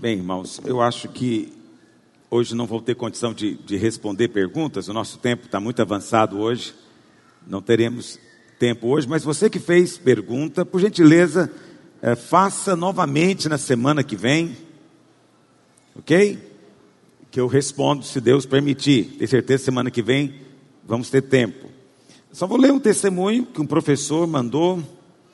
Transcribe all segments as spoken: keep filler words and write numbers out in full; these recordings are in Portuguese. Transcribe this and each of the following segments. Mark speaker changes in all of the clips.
Speaker 1: Bem, irmãos, eu acho que hoje não vou ter condição de, de responder perguntas. O nosso tempo está muito avançado hoje. Não teremos tempo hoje. Mas você que fez pergunta, por gentileza, é, faça novamente na semana que vem. Ok? Que eu respondo, se Deus permitir. Tenho certeza que semana que vem vamos ter tempo. Só vou ler um testemunho que um professor mandou.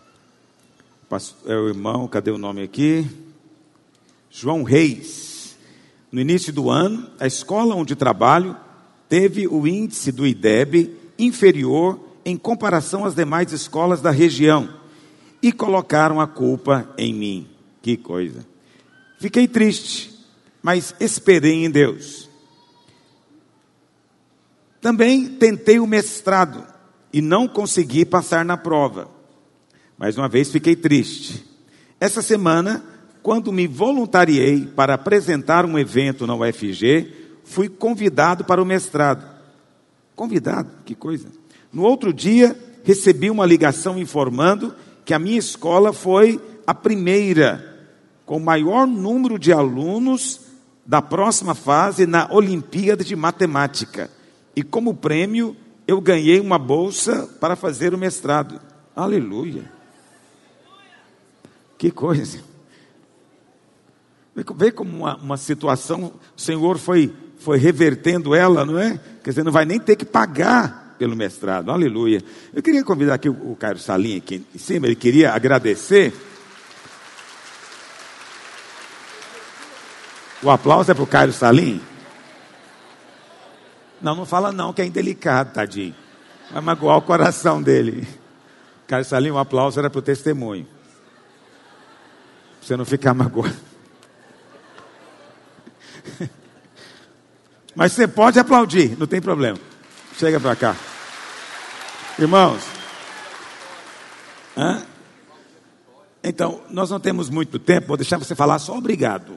Speaker 1: É o irmão, cadê o nome aqui? João Reis. No início do ano, a escola onde trabalho teve o índice do I D E B inferior em comparação às demais escolas da região e colocaram a culpa em mim. Que coisa. Fiquei triste, mas esperei em Deus. Também tentei o mestrado e não consegui passar na prova. Mais uma vez fiquei triste. Essa semana, quando me voluntariei para apresentar um evento na U F G, fui convidado para o mestrado. Convidado? Que coisa. No outro dia, recebi uma ligação informando que a minha escola foi a primeira, com o maior número de alunos da próxima fase na Olimpíada de Matemática. E como prêmio, eu ganhei uma bolsa para fazer o mestrado. Aleluia. Que coisa. Vê como uma, uma situação, o Senhor foi, foi revertendo ela, não é? Quer dizer, não vai nem ter que pagar pelo mestrado. Aleluia. Eu queria convidar aqui o, o Cairo Salim aqui em cima, ele queria agradecer. O aplauso é para o Cairo Salim? Não, não fala não, que é indelicado, tadinho. Vai magoar o coração dele. Cairo Salim, o aplauso era para o testemunho. Pra você não ficar magoado. Mas você pode aplaudir, não tem problema. Chega para cá. Irmãos. Hã? Então, nós não temos muito tempo, vou deixar você falar só obrigado.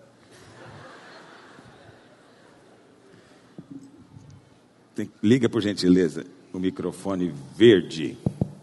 Speaker 1: Tem, liga por gentileza o microfone verde.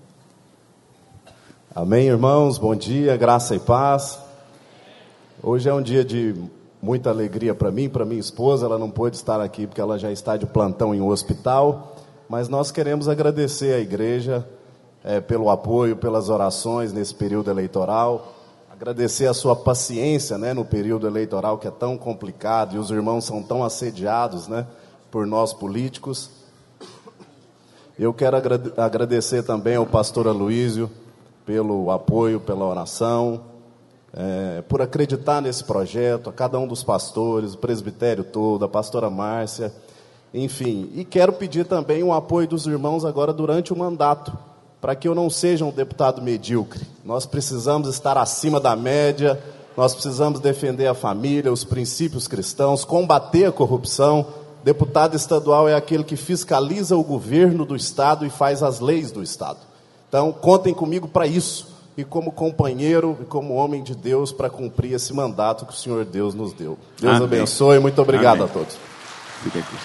Speaker 2: Amém, irmãos, bom dia, graça e paz. Hoje é um dia de muita alegria para mim, para minha esposa. Ela não pôde estar aqui porque ela já está de plantão em um hospital, mas nós queremos agradecer à igreja é, pelo apoio, pelas orações nesse período eleitoral, agradecer a sua paciência, né, no período eleitoral que é tão complicado e os irmãos são tão assediados, né, por nós políticos. Eu quero agrade- agradecer também ao pastor Aloísio pelo apoio, pela oração, é, por acreditar nesse projeto, a cada um dos pastores, o presbitério todo, a pastora Márcia, enfim. E quero pedir também o apoio dos irmãos agora durante o mandato, para que eu não seja um deputado medíocre. Nós precisamos estar acima da média, nós precisamos defender a família, os princípios cristãos, combater a corrupção. Deputado estadual é aquele que fiscaliza o governo do Estado e faz as leis do Estado. Então, contem comigo para isso, e como companheiro e como homem de Deus, para cumprir esse mandato que o Senhor Deus nos deu. Deus Amém. Abençoe, muito obrigado. Amém. A todos.
Speaker 1: Fica aqui.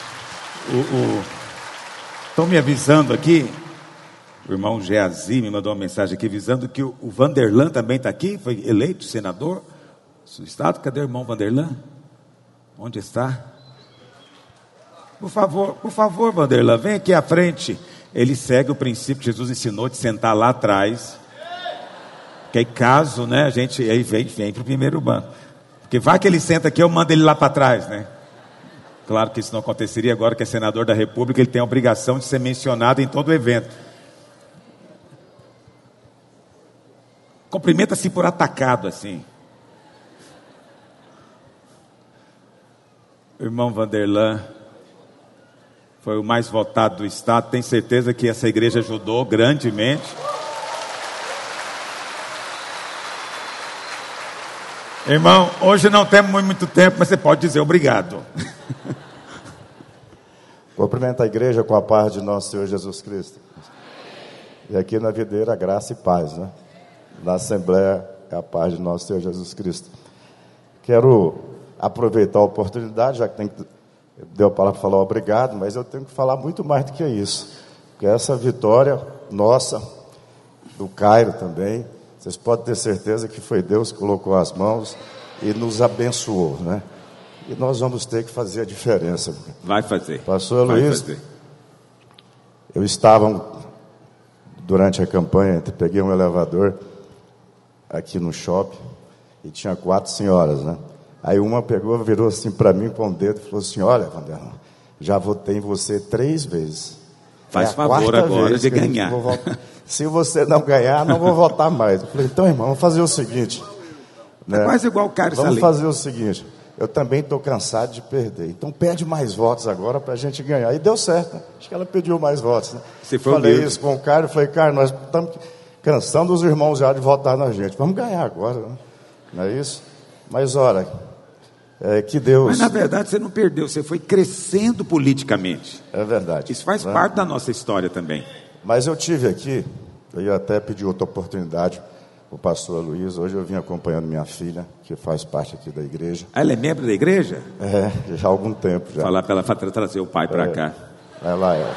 Speaker 1: Estão me avisando aqui, o irmão Geazi me mandou uma mensagem aqui, avisando que o, o Vanderlan também está aqui, foi eleito senador do Estado. Cadê o irmão Vanderlan? Onde está? Por favor, por favor, Vanderlan, vem aqui à frente. Ele segue o princípio que Jesus ensinou de sentar lá atrás. Que aí caso, né, a gente aí vem, vem para o primeiro banco. Porque vai que ele senta aqui, eu mando ele lá para trás, né? Claro que isso não aconteceria agora que é senador da República, ele tem a obrigação de ser mencionado em todo o evento. Cumprimenta-se por atacado, assim. O irmão Vanderlan foi o mais votado do Estado. Tenho certeza que essa igreja ajudou grandemente. Irmão, hoje não temos muito tempo, mas você pode dizer obrigado.
Speaker 2: Cumprimento a igreja com a paz de nosso Senhor Jesus Cristo. E aqui na videira, graça e paz, né? Na Assembleia, é a paz de nosso Senhor Jesus Cristo. Quero aproveitar a oportunidade, já que tem que... deu a palavra para falar obrigado, mas eu tenho que falar muito mais do que isso. Porque essa vitória nossa, do Cairo também, vocês podem ter certeza que foi Deus que colocou as mãos.
Speaker 3: e nos abençoou, né? E nós vamos ter que fazer a diferença.
Speaker 1: Vai fazer.
Speaker 3: Pastor
Speaker 1: Vai
Speaker 3: Luiz,
Speaker 1: fazer.
Speaker 3: eu estava, durante a campanha, peguei um elevador aqui no shopping e tinha quatro senhoras, né? Aí uma pegou, virou assim para mim com o dedo e falou assim: olha, Vanderlan, já votei em você três vezes.
Speaker 1: Faz
Speaker 3: é
Speaker 1: favor agora de ganhar.
Speaker 3: Se você não ganhar, não vou votar mais. Eu falei: então, irmão, vamos fazer o seguinte.
Speaker 1: É né? Quase igual o Carlos
Speaker 3: Vamos
Speaker 1: ali.
Speaker 3: fazer o seguinte. Eu também estou cansado de perder. Então pede mais votos agora para a gente ganhar. E deu certo. Né? Acho que ela pediu mais votos. Né?
Speaker 1: Se for
Speaker 3: falei
Speaker 1: humilde.
Speaker 3: isso com o Carlos. Falei: Carlos, nós estamos cansando os irmãos já de votar na gente. Vamos ganhar agora. Né? Não é isso? Mas olha, é, que Deus...
Speaker 1: Mas na verdade você não perdeu. Você foi crescendo politicamente.
Speaker 3: É verdade.
Speaker 1: Isso faz
Speaker 3: né?
Speaker 1: parte da nossa história também.
Speaker 3: Mas eu tive aqui, eu ia até pedir outra oportunidade o pastor Luiz. Hoje eu vim acompanhando minha filha, que faz parte aqui da igreja.
Speaker 1: Ah, ela é membro da igreja?
Speaker 3: É, já há algum tempo. Já.
Speaker 1: Falar para ela trazer o pai para
Speaker 3: é,
Speaker 1: cá.
Speaker 3: Ela é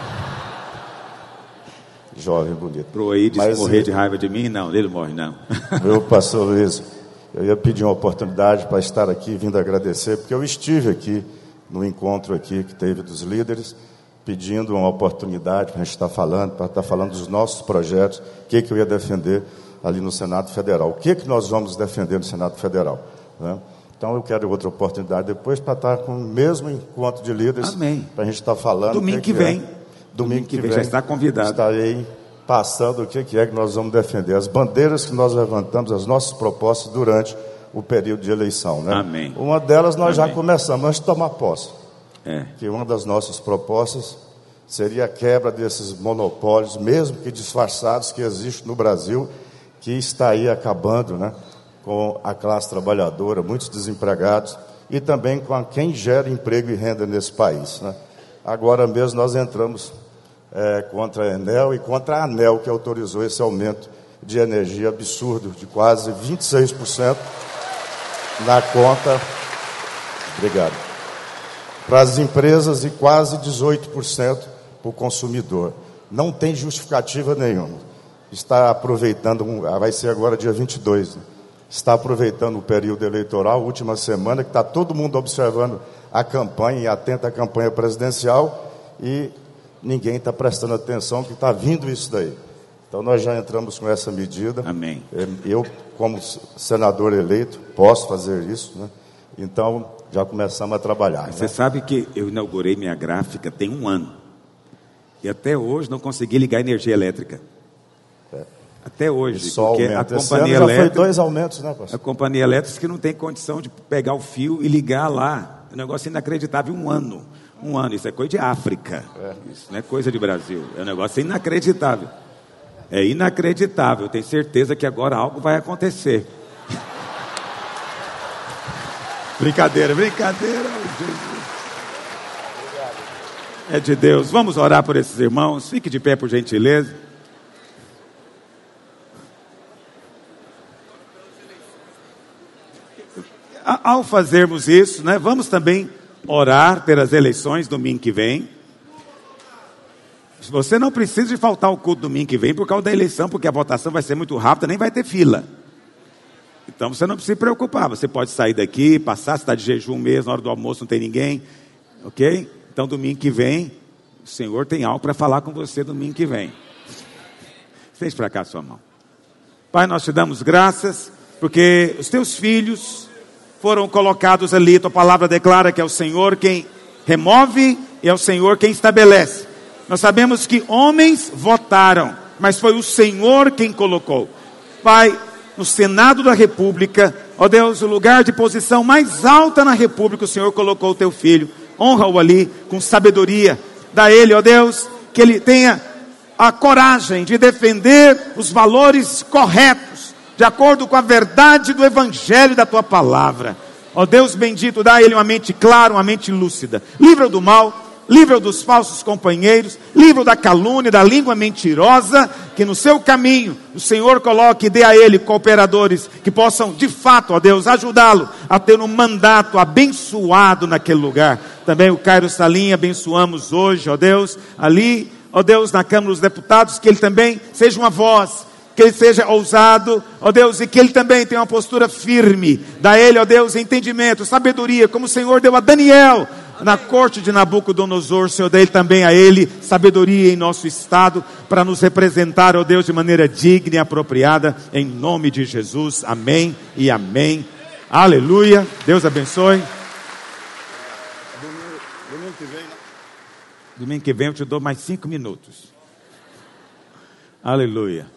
Speaker 3: jovem, bonita.
Speaker 1: Pro Eides
Speaker 3: Mas,
Speaker 1: morrer de raiva de mim? Não, ele morre não.
Speaker 3: Meu pastor Luiz, eu ia pedir uma oportunidade para estar aqui, vindo agradecer, porque eu estive aqui no encontro aqui que teve dos líderes, pedindo uma oportunidade para a gente estar falando, para estar falando dos nossos projetos, o que, que eu ia defender ali no Senado Federal. O que, que nós vamos defender no Senado Federal? Né? Então eu quero outra oportunidade depois para estar com o mesmo encontro de líderes.
Speaker 1: Amém.
Speaker 3: Para a gente estar falando.
Speaker 1: Domingo que, que vem.
Speaker 3: É. Domingo que, que vem.
Speaker 1: Já está convidado.
Speaker 3: Estarei passando o que, que é que nós vamos defender. As bandeiras que nós levantamos, as nossas propostas durante o período de eleição. Né?
Speaker 1: Amém.
Speaker 3: Uma delas nós
Speaker 1: Amém.
Speaker 3: já começamos antes de tomar posse.
Speaker 1: É.
Speaker 3: Que uma das nossas propostas seria a quebra desses monopólios, mesmo que disfarçados, que existem no Brasil, que está aí acabando, né, com a classe trabalhadora, muitos desempregados, e também com a quem gera emprego e renda nesse país. Né? Agora mesmo nós entramos é, contra a Enel e contra a ANEEL, que autorizou esse aumento de energia absurdo, de quase vinte e seis por cento na conta. Obrigado. Para as empresas e quase dezoito por cento para o consumidor. Não tem justificativa nenhuma. Está aproveitando, vai ser agora dia vinte e dois, né? Está aproveitando o período eleitoral, última semana, que está todo mundo observando a campanha e atento à campanha presidencial, e ninguém está prestando atenção que está vindo isso daí. Então nós já entramos com essa medida.
Speaker 1: Amém.
Speaker 3: Eu, como senador eleito, posso fazer isso, né? Então já começamos a trabalhar.
Speaker 1: Você
Speaker 3: né?
Speaker 1: sabe que eu inaugurei minha gráfica tem um ano. E até hoje não consegui ligar energia elétrica. É. Até hoje.
Speaker 3: Só
Speaker 1: porque
Speaker 3: aumenta.
Speaker 1: a
Speaker 3: Esse
Speaker 1: companhia
Speaker 3: ano já
Speaker 1: elétrica,
Speaker 3: foi dois aumentos, né, pastor?
Speaker 1: A companhia elétrica que não tem condição de pegar o fio e ligar lá. É um negócio inacreditável. Um ano. Um ano. Isso é coisa de África. É. Isso não é coisa de Brasil. É um negócio inacreditável. É inacreditável. Tenho certeza que agora algo vai acontecer. Brincadeira, brincadeira. É de Deus. Vamos orar por esses irmãos. Fique de pé, por gentileza. Ao fazermos isso, né, vamos também orar pelas eleições domingo que vem. Você não precisa de faltar o culto domingo que vem por causa da eleição, porque a votação vai ser muito rápida, nem vai ter fila. Então você não precisa se preocupar. Você pode sair daqui, passar, se está de jejum mesmo, na hora do almoço não tem ninguém. Ok? Então domingo que vem, o Senhor tem algo para falar com você domingo que vem. Estende para cá a sua mão. Pai, nós te damos graças, porque os teus filhos foram colocados ali. Tua palavra declara que é o Senhor quem remove e é o Senhor quem estabelece. Nós sabemos que homens votaram, mas foi o Senhor quem colocou. Pai, no Senado da República, ó Deus, o lugar de posição mais alta na República, o Senhor colocou o teu filho. Honra-o ali com sabedoria. Dá a ele, ó Deus, que ele tenha a coragem de defender os valores corretos, de acordo com a verdade do Evangelho da tua palavra. Ó Deus bendito, dá a ele uma mente clara, uma mente lúcida. Livra-o do mal. Livra-o dos falsos companheiros, livra-o da calúnia, da língua mentirosa, que no seu caminho o Senhor coloque e dê a ele cooperadores que possam de fato, ó Deus, ajudá-lo a ter um mandato abençoado naquele lugar. Também o Cairo Salim abençoamos hoje, ó Deus, ali, ó Deus, na Câmara dos Deputados, que ele também seja uma voz que ele seja ousado, ó Deus, e que ele também tenha uma postura firme. Dá a ele, ó Deus, entendimento, sabedoria, como o Senhor deu a Daniel na corte de Nabucodonosor. Senhor, dê também a ele sabedoria em nosso estado, para nos representar, ó Deus, de maneira digna e apropriada, em nome de Jesus. Amém e amém. Aleluia. Deus abençoe.
Speaker 3: Domingo que vem,
Speaker 1: Domingo que vem eu te dou mais cinco minutos. Aleluia.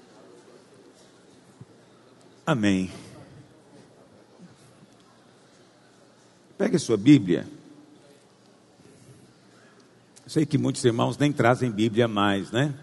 Speaker 1: Amém. Pegue a sua Bíblia. Sei que muitos irmãos nem trazem Bíblia mais, né?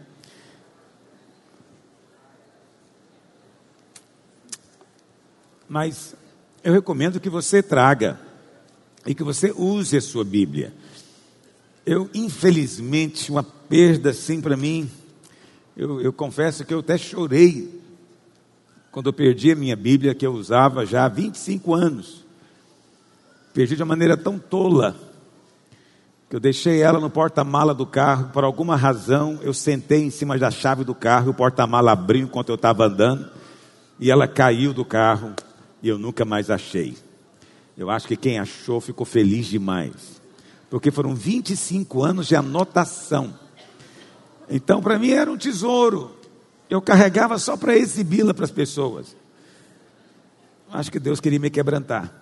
Speaker 1: Mas eu recomendo que você traga e que você use a sua Bíblia. Eu, infelizmente, uma perda assim para mim, eu, eu confesso que eu até chorei quando eu perdi a minha Bíblia, que eu usava já há vinte e cinco anos. Perdi de uma maneira tão tola, que eu deixei ela no porta-mala do carro. Por alguma razão, eu sentei em cima da chave do carro, e o porta-mala abriu enquanto eu estava andando, e ela caiu do carro, e eu nunca mais achei. Eu acho que quem achou ficou feliz demais, porque foram vinte e cinco anos de anotação. Então, para mim era um tesouro. Eu carregava só para exibi-la para as pessoas. Acho que Deus queria me quebrantar.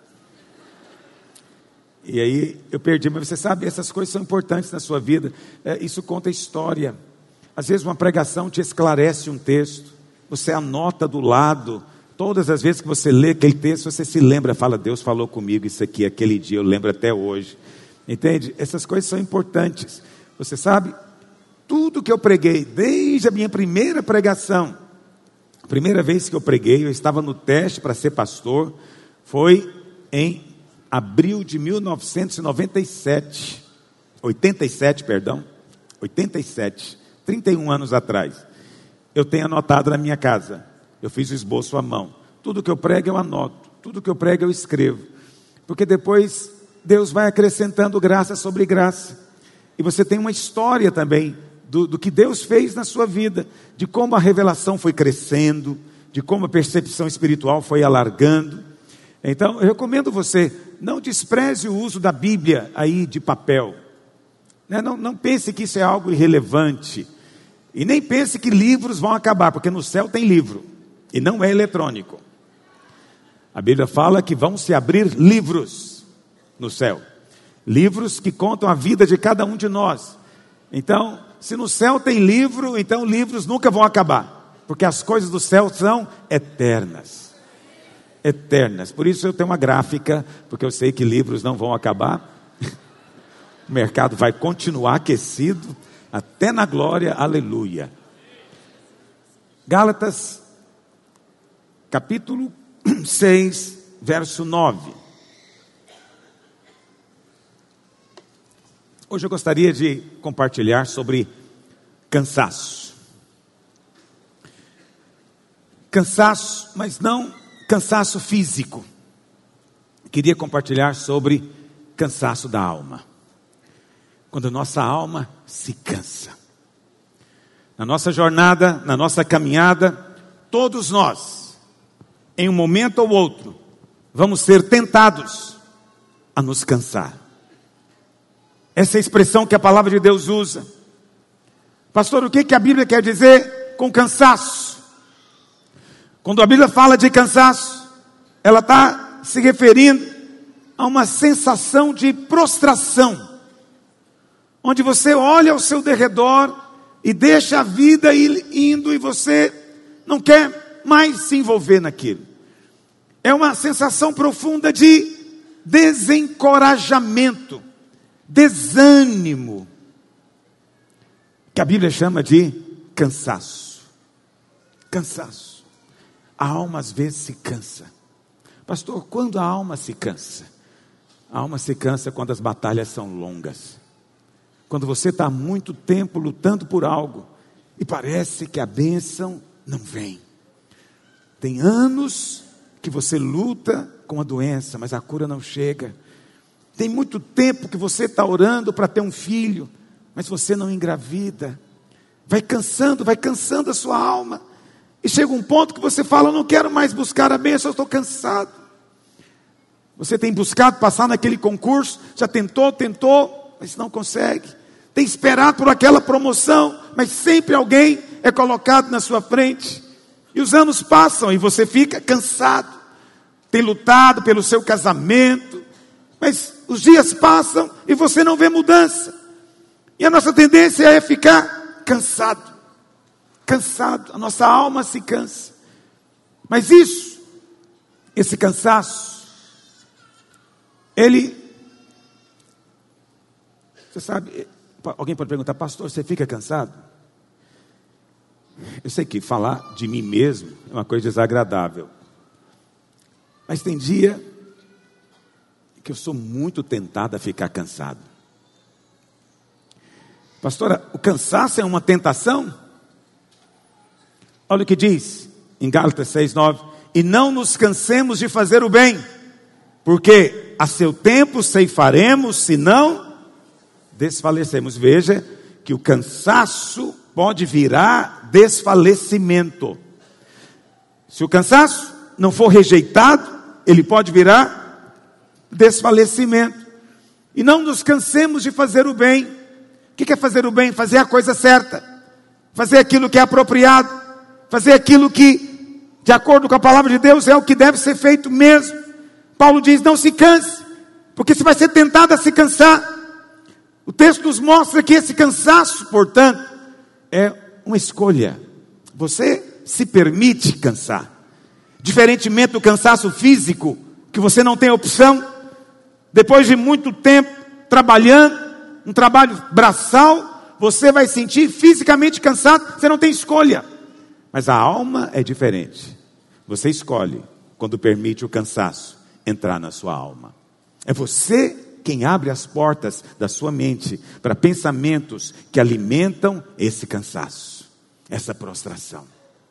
Speaker 1: E aí eu perdi, mas você sabe, essas coisas são importantes na sua vida. É, isso conta história. Às vezes uma pregação te esclarece um texto, você anota do lado. Todas as vezes que você lê aquele texto, você se lembra, fala, Deus falou comigo isso aqui, aquele dia, eu lembro até hoje. Entende? Essas coisas são importantes. Você sabe, tudo que eu preguei, desde a minha primeira pregação, a primeira vez que eu preguei, eu estava no teste para ser pastor, foi em abril de mil novecentos e noventa e sete, oitenta e sete, perdão, oitenta e sete, trinta e um anos atrás. Eu tenho anotado na minha casa, eu fiz o esboço à mão. Tudo que eu prego eu anoto, tudo que eu prego eu escrevo, porque depois Deus vai acrescentando graça sobre graça, e você tem uma história também do, do que Deus fez na sua vida, de como a revelação foi crescendo, de como a percepção espiritual foi alargando. Então eu recomendo você, não despreze o uso da Bíblia aí de papel, né? não, não pense que isso é algo irrelevante, e nem pense que livros vão acabar, porque no céu tem livro, e não é eletrônico. A Bíblia fala que vão se abrir livros no céu, livros que contam a vida de cada um de nós. Então, se no céu tem livro, então livros nunca vão acabar, porque as coisas do céu são eternas, eternas. Por isso eu tenho uma gráfica, porque eu sei que livros não vão acabar, o mercado vai continuar aquecido, até na glória, aleluia. Gálatas, capítulo seis, verso nove. Hoje eu gostaria de compartilhar sobre cansaço. Cansaço, mas não cansaço físico. Queria compartilhar sobre cansaço da alma. Quando a nossa alma se cansa. Na nossa jornada, na nossa caminhada, todos nós, em um momento ou outro, vamos ser tentados a nos cansar. Essa é a expressão que a palavra de Deus usa. Pastor, o que, que a Bíblia quer dizer com cansaço? Quando a Bíblia fala de cansaço, ela está se referindo a uma sensação de prostração, onde você olha ao seu derredor e deixa a vida ir indo e você não quer mais se envolver naquilo. É uma sensação profunda de desencorajamento, desânimo, que a Bíblia chama de cansaço. Cansaço. A alma às vezes se cansa. Pastor, quando a alma se cansa? A alma se cansa quando as batalhas são longas. Quando você está há muito tempo lutando por algo e parece que a bênção não vem. Tem anos que você luta com a doença, mas a cura não chega. Tem muito tempo que você está orando para ter um filho, mas você não engravida. Vai cansando, vai cansando a sua alma. E chega um ponto que você fala, eu não quero mais buscar a bênção, eu estou cansado. Você tem buscado passar naquele concurso, já tentou, tentou, mas não consegue. Tem esperado por aquela promoção, mas sempre alguém é colocado na sua frente. E os anos passam e você fica cansado. Tem lutado pelo seu casamento, mas os dias passam e você não vê mudança. E a nossa tendência é ficar cansado. Cansado, a nossa alma se cansa. Mas isso, esse cansaço, ele, você sabe, alguém pode perguntar, pastor, você fica cansado? Eu sei que falar de mim mesmo é uma coisa desagradável. Mas tem dia que eu sou muito tentado a ficar cansado. Pastora, o cansaço é uma tentação? Olha o que diz em Gálatas seis, nove. E não nos cansemos de fazer o bem, porque a seu tempo ceifaremos, se não desfalecemos. Veja que o cansaço pode virar desfalecimento. Se o cansaço não for rejeitado, ele pode virar desfalecimento. E não nos cansemos de fazer o bem. O que é fazer o bem? Fazer a coisa certa. Fazer aquilo que é apropriado. Fazer aquilo que, de acordo com a palavra de Deus, é o que deve ser feito mesmo. Paulo diz, não se canse, porque você vai ser tentado a se cansar. O texto nos mostra que esse cansaço, portanto, é uma escolha. Você se permite cansar. Diferentemente do cansaço físico, que você não tem opção, depois de muito tempo trabalhando, um trabalho braçal, você vai sentir fisicamente cansado, você não tem escolha. Mas a alma é diferente. Você escolhe, quando permite o cansaço entrar na sua alma. É você quem abre as portas da sua mente para pensamentos que alimentam esse cansaço, essa prostração.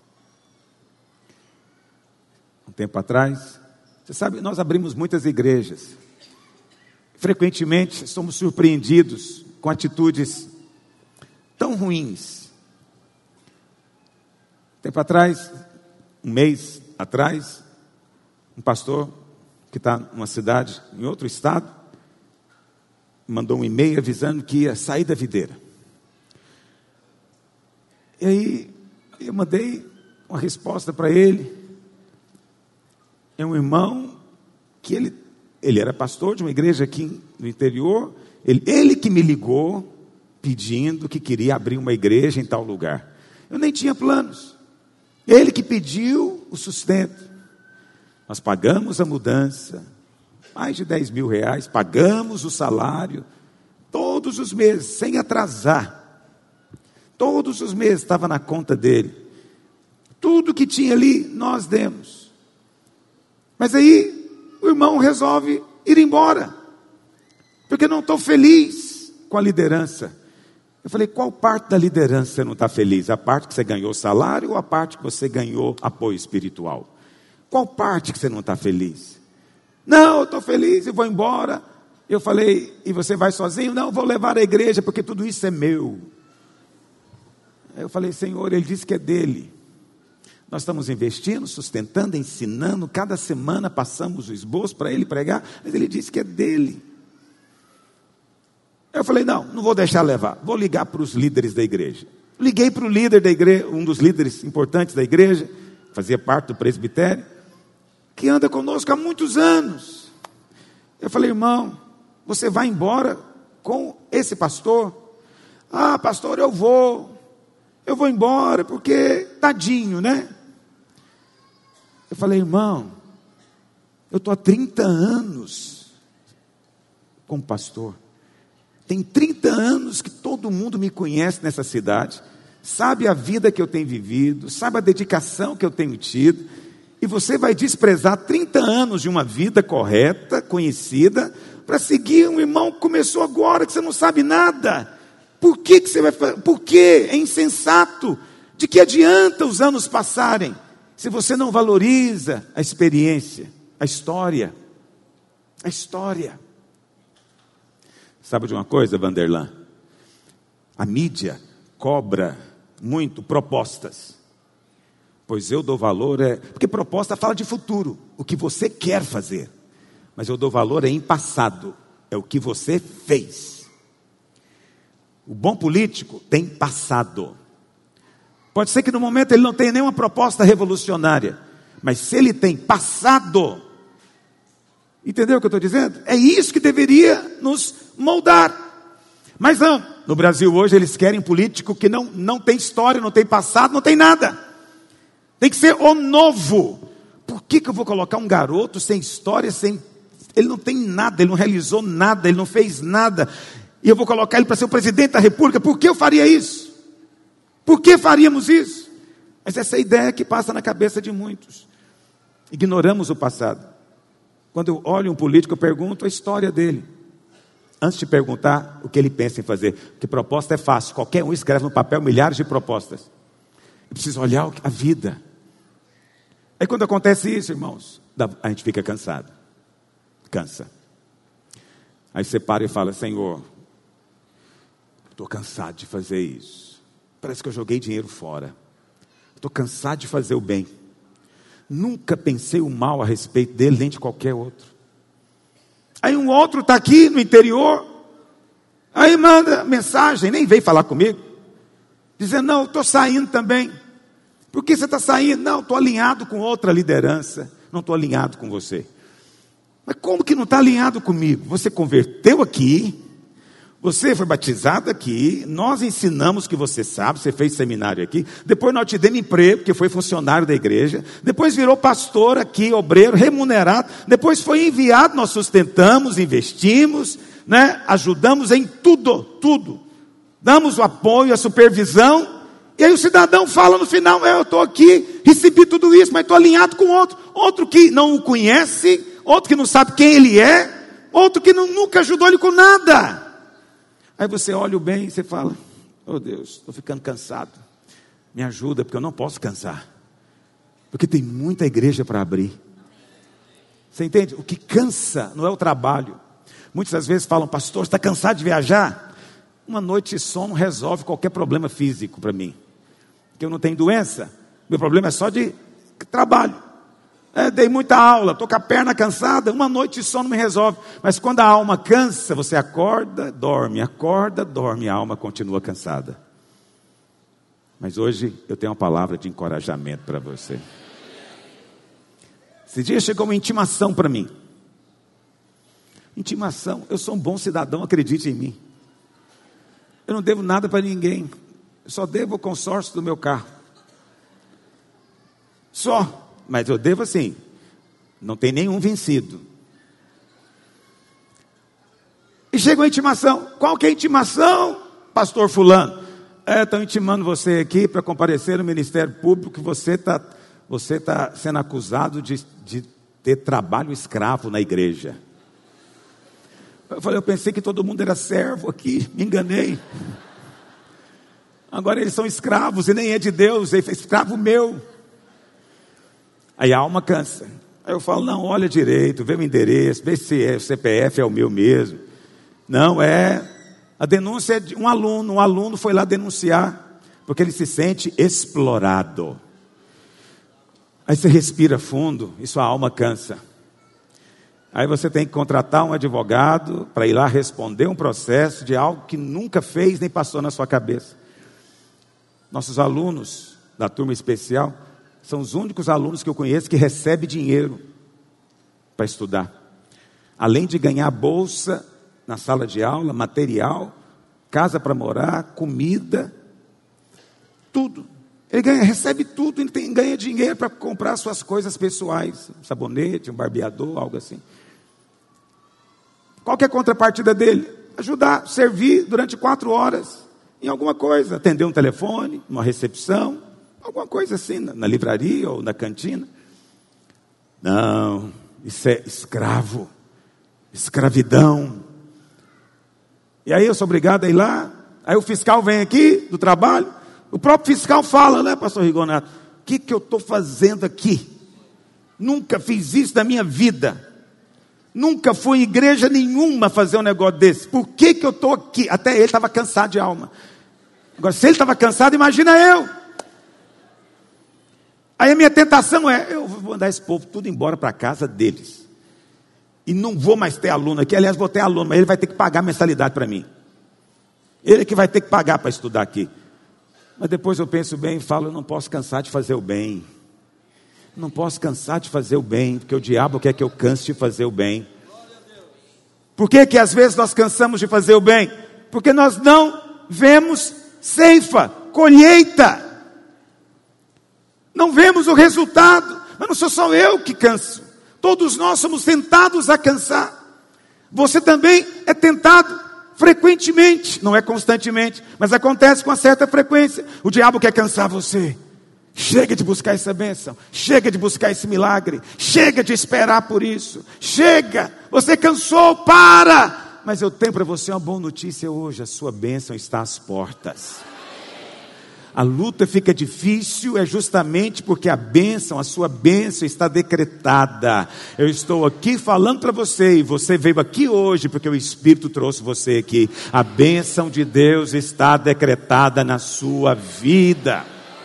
Speaker 1: Um tempo atrás, você sabe, nós abrimos muitas igrejas. Frequentemente somos surpreendidos com atitudes tão ruins. Tempo atrás, um mês atrás, um pastor que está numa cidade, em outro estado, mandou um e-mail avisando que ia sair da videira. E aí, eu mandei uma resposta para ele. É um irmão que ele, ele era pastor de uma igreja aqui no interior. Ele, ele que me ligou pedindo que queria abrir uma igreja em tal lugar. Eu nem tinha planos. Ele que pediu o sustento. Nós pagamos a mudança, mais de dez mil reais, pagamos o salário, todos os meses, sem atrasar. Todos os meses estava na conta dele. Tudo que tinha ali, nós demos. Mas aí, o irmão resolve ir embora, porque não estou feliz com a liderança. Eu falei, qual parte da liderança você não está feliz? A parte que você ganhou salário ou a parte que você ganhou apoio espiritual? Qual parte que você não está feliz? Não, eu estou feliz e vou embora. Eu falei, e você vai sozinho? Não, vou levar a igreja, porque tudo isso é meu. Eu falei, Senhor, Ele disse que é dele. Nós estamos investindo, sustentando, ensinando. Cada semana passamos o esboço para Ele pregar, mas Ele disse que é dele. Eu falei, não, não vou deixar levar. Vou ligar para os líderes da igreja. Liguei para o líder da igreja, um dos líderes importantes da igreja, fazia parte do presbitério, que anda conosco há muitos anos. Eu falei, irmão, você vai embora com esse pastor? Ah, pastor, eu vou. Eu vou embora porque tadinho, né? Eu falei, irmão, eu estou há trinta anos como pastor. Tem trinta anos que todo mundo me conhece nessa cidade, sabe a vida que eu tenho vivido, sabe a dedicação que eu tenho tido, e você vai desprezar trinta anos de uma vida correta, conhecida, para seguir um irmão que começou agora, que você não sabe nada. Por que que você vai fazer? Por quê? É insensato. De que adianta os anos passarem, se você não valoriza a experiência, a história, a história. Sabe de uma coisa, Vanderlan? A mídia cobra muito propostas. Pois eu dou valor, é... porque proposta fala de futuro, o que você quer fazer. Mas eu dou valor é em passado, é o que você fez. O bom político tem passado. Pode ser que no momento ele não tenha nenhuma proposta revolucionária, mas se ele tem passado, entendeu o que eu estou dizendo? É isso que deveria nos moldar. Mas não, no Brasil hoje eles querem político que não, não tem história, não tem passado, não tem nada. Tem que ser o novo. Por que que eu vou colocar um garoto sem história, sem... Ele não tem nada, ele não realizou nada, ele não fez nada. E eu vou colocar ele para ser o presidente da república. Por que eu faria isso? Por que faríamos isso? Mas essa é a ideia que passa na cabeça de muitos. Ignoramos o passado. Quando eu olho um político, eu pergunto a história dele. Antes de perguntar o que ele pensa em fazer. Porque proposta é fácil. Qualquer um escreve no papel milhares de propostas. Eu preciso olhar a vida. Aí quando acontece isso, irmãos, a gente fica cansado. Cansa. Aí você para e fala: Senhor, estou cansado de fazer isso. Parece que eu joguei dinheiro fora. Estou cansado de fazer o bem. Nunca pensei o mal a respeito dele, nem de qualquer outro. Aí um outro está aqui no interior, aí manda mensagem, nem veio falar comigo, dizendo: não, estou saindo também. Por que você está saindo? Não, estou alinhado com outra liderança, não estou alinhado com você. Mas como que não está alinhado comigo? Você converteu aqui, você foi batizado aqui, nós ensinamos que você sabe, você fez seminário aqui, depois nós te demos emprego, porque foi funcionário da igreja, depois virou pastor aqui, obreiro, remunerado, depois foi enviado, nós sustentamos, investimos, né? Ajudamos em tudo, tudo, damos o apoio, a supervisão, e aí o cidadão fala no final: eu estou aqui, recebi tudo isso, mas estou alinhado com outro, outro que não o conhece, outro que não sabe quem ele é, outro que não, nunca ajudou ele com nada. Aí você olha o bem e você fala: oh Deus, estou ficando cansado, me ajuda, porque eu não posso cansar, porque tem muita igreja para abrir. Você entende? O que cansa não é o trabalho. Muitas das vezes falam: pastor, você está cansado de viajar? Uma noite de sono resolve qualquer problema físico para mim, porque eu não tenho doença, meu problema é só de trabalho. É, dei muita aula, estou com a perna cansada, uma noite de sono me resolve. Mas quando a alma cansa, você acorda, dorme, acorda, dorme, a alma continua cansada. Mas hoje eu tenho uma palavra de encorajamento para você. Esse dia chegou uma intimação para mim. Intimação: eu sou um bom cidadão, acredite em mim. Eu não devo nada para ninguém, eu só devo o consórcio do meu carro. Só. Mas eu devo assim, não tem nenhum vencido. E chega uma intimação. Qual que é a intimação, pastor fulano? É, estão intimando você aqui para comparecer no Ministério Público, que você está você tá sendo acusado de, de ter trabalho escravo na igreja. Eu falei: eu pensei que todo mundo era servo aqui, me enganei. Agora eles são escravos e nem é de Deus, é escravo meu. Aí a alma cansa. Aí eu falo: não, olha direito, vê o endereço, vê se é, o C P F é o meu mesmo. Não, é... A denúncia é de um aluno. Um aluno foi lá denunciar, porque ele se sente explorado. Aí você respira fundo e sua alma cansa. Aí você tem que contratar um advogado para ir lá responder um processo de algo que nunca fez nem passou na sua cabeça. Nossos alunos da turma especial são os únicos alunos que eu conheço que recebem dinheiro para estudar. Além de ganhar bolsa na sala de aula, material, casa para morar, comida, tudo. Ele ganha, recebe tudo, ele tem, ganha dinheiro para comprar suas coisas pessoais. Um sabonete, um barbeador, algo assim. Qual que é a contrapartida dele? Ajudar, servir durante quatro horas em alguma coisa. Atender um telefone, uma recepção, alguma coisa assim, na, na livraria ou na cantina. Não, isso é escravo, escravidão. E aí eu sou obrigado a ir lá, aí o fiscal vem aqui do trabalho, o próprio fiscal fala, né, pastor Rigonato, o que, que eu estou fazendo aqui? Nunca fiz isso na minha vida, nunca fui em igreja nenhuma fazer um negócio desse, por que, que eu estou aqui? Até ele estava cansado de alma. Agora, se ele estava cansado, imagina eu. Aí a minha tentação é, eu vou mandar esse povo tudo embora para a casa deles. E não vou mais ter aluno aqui. Aliás, vou ter aluno, mas ele vai ter que pagar mensalidade para mim. Ele que vai ter que pagar para estudar aqui. Mas depois eu penso bem e falo, eu não posso cansar de fazer o bem. Não posso cansar de fazer o bem, porque o diabo quer que eu canse de fazer o bem. Por que que às vezes nós cansamos de fazer o bem? Porque nós não vemos ceifa, colheita. Não vemos o resultado. Mas não sou só eu que canso. Todos nós somos tentados a cansar. Você também é tentado frequentemente. Não é constantemente, mas acontece com uma certa frequência. O diabo quer cansar você. Chega de buscar essa bênção. Chega de buscar esse milagre. Chega de esperar por isso. Chega. Você cansou, para. Mas eu tenho para você uma boa notícia hoje. A sua bênção está às portas. A luta fica difícil é justamente porque a bênção, a sua bênção está decretada. Eu estou aqui falando para você e você veio aqui hoje porque o Espírito trouxe você aqui. A bênção de Deus está decretada na sua vida.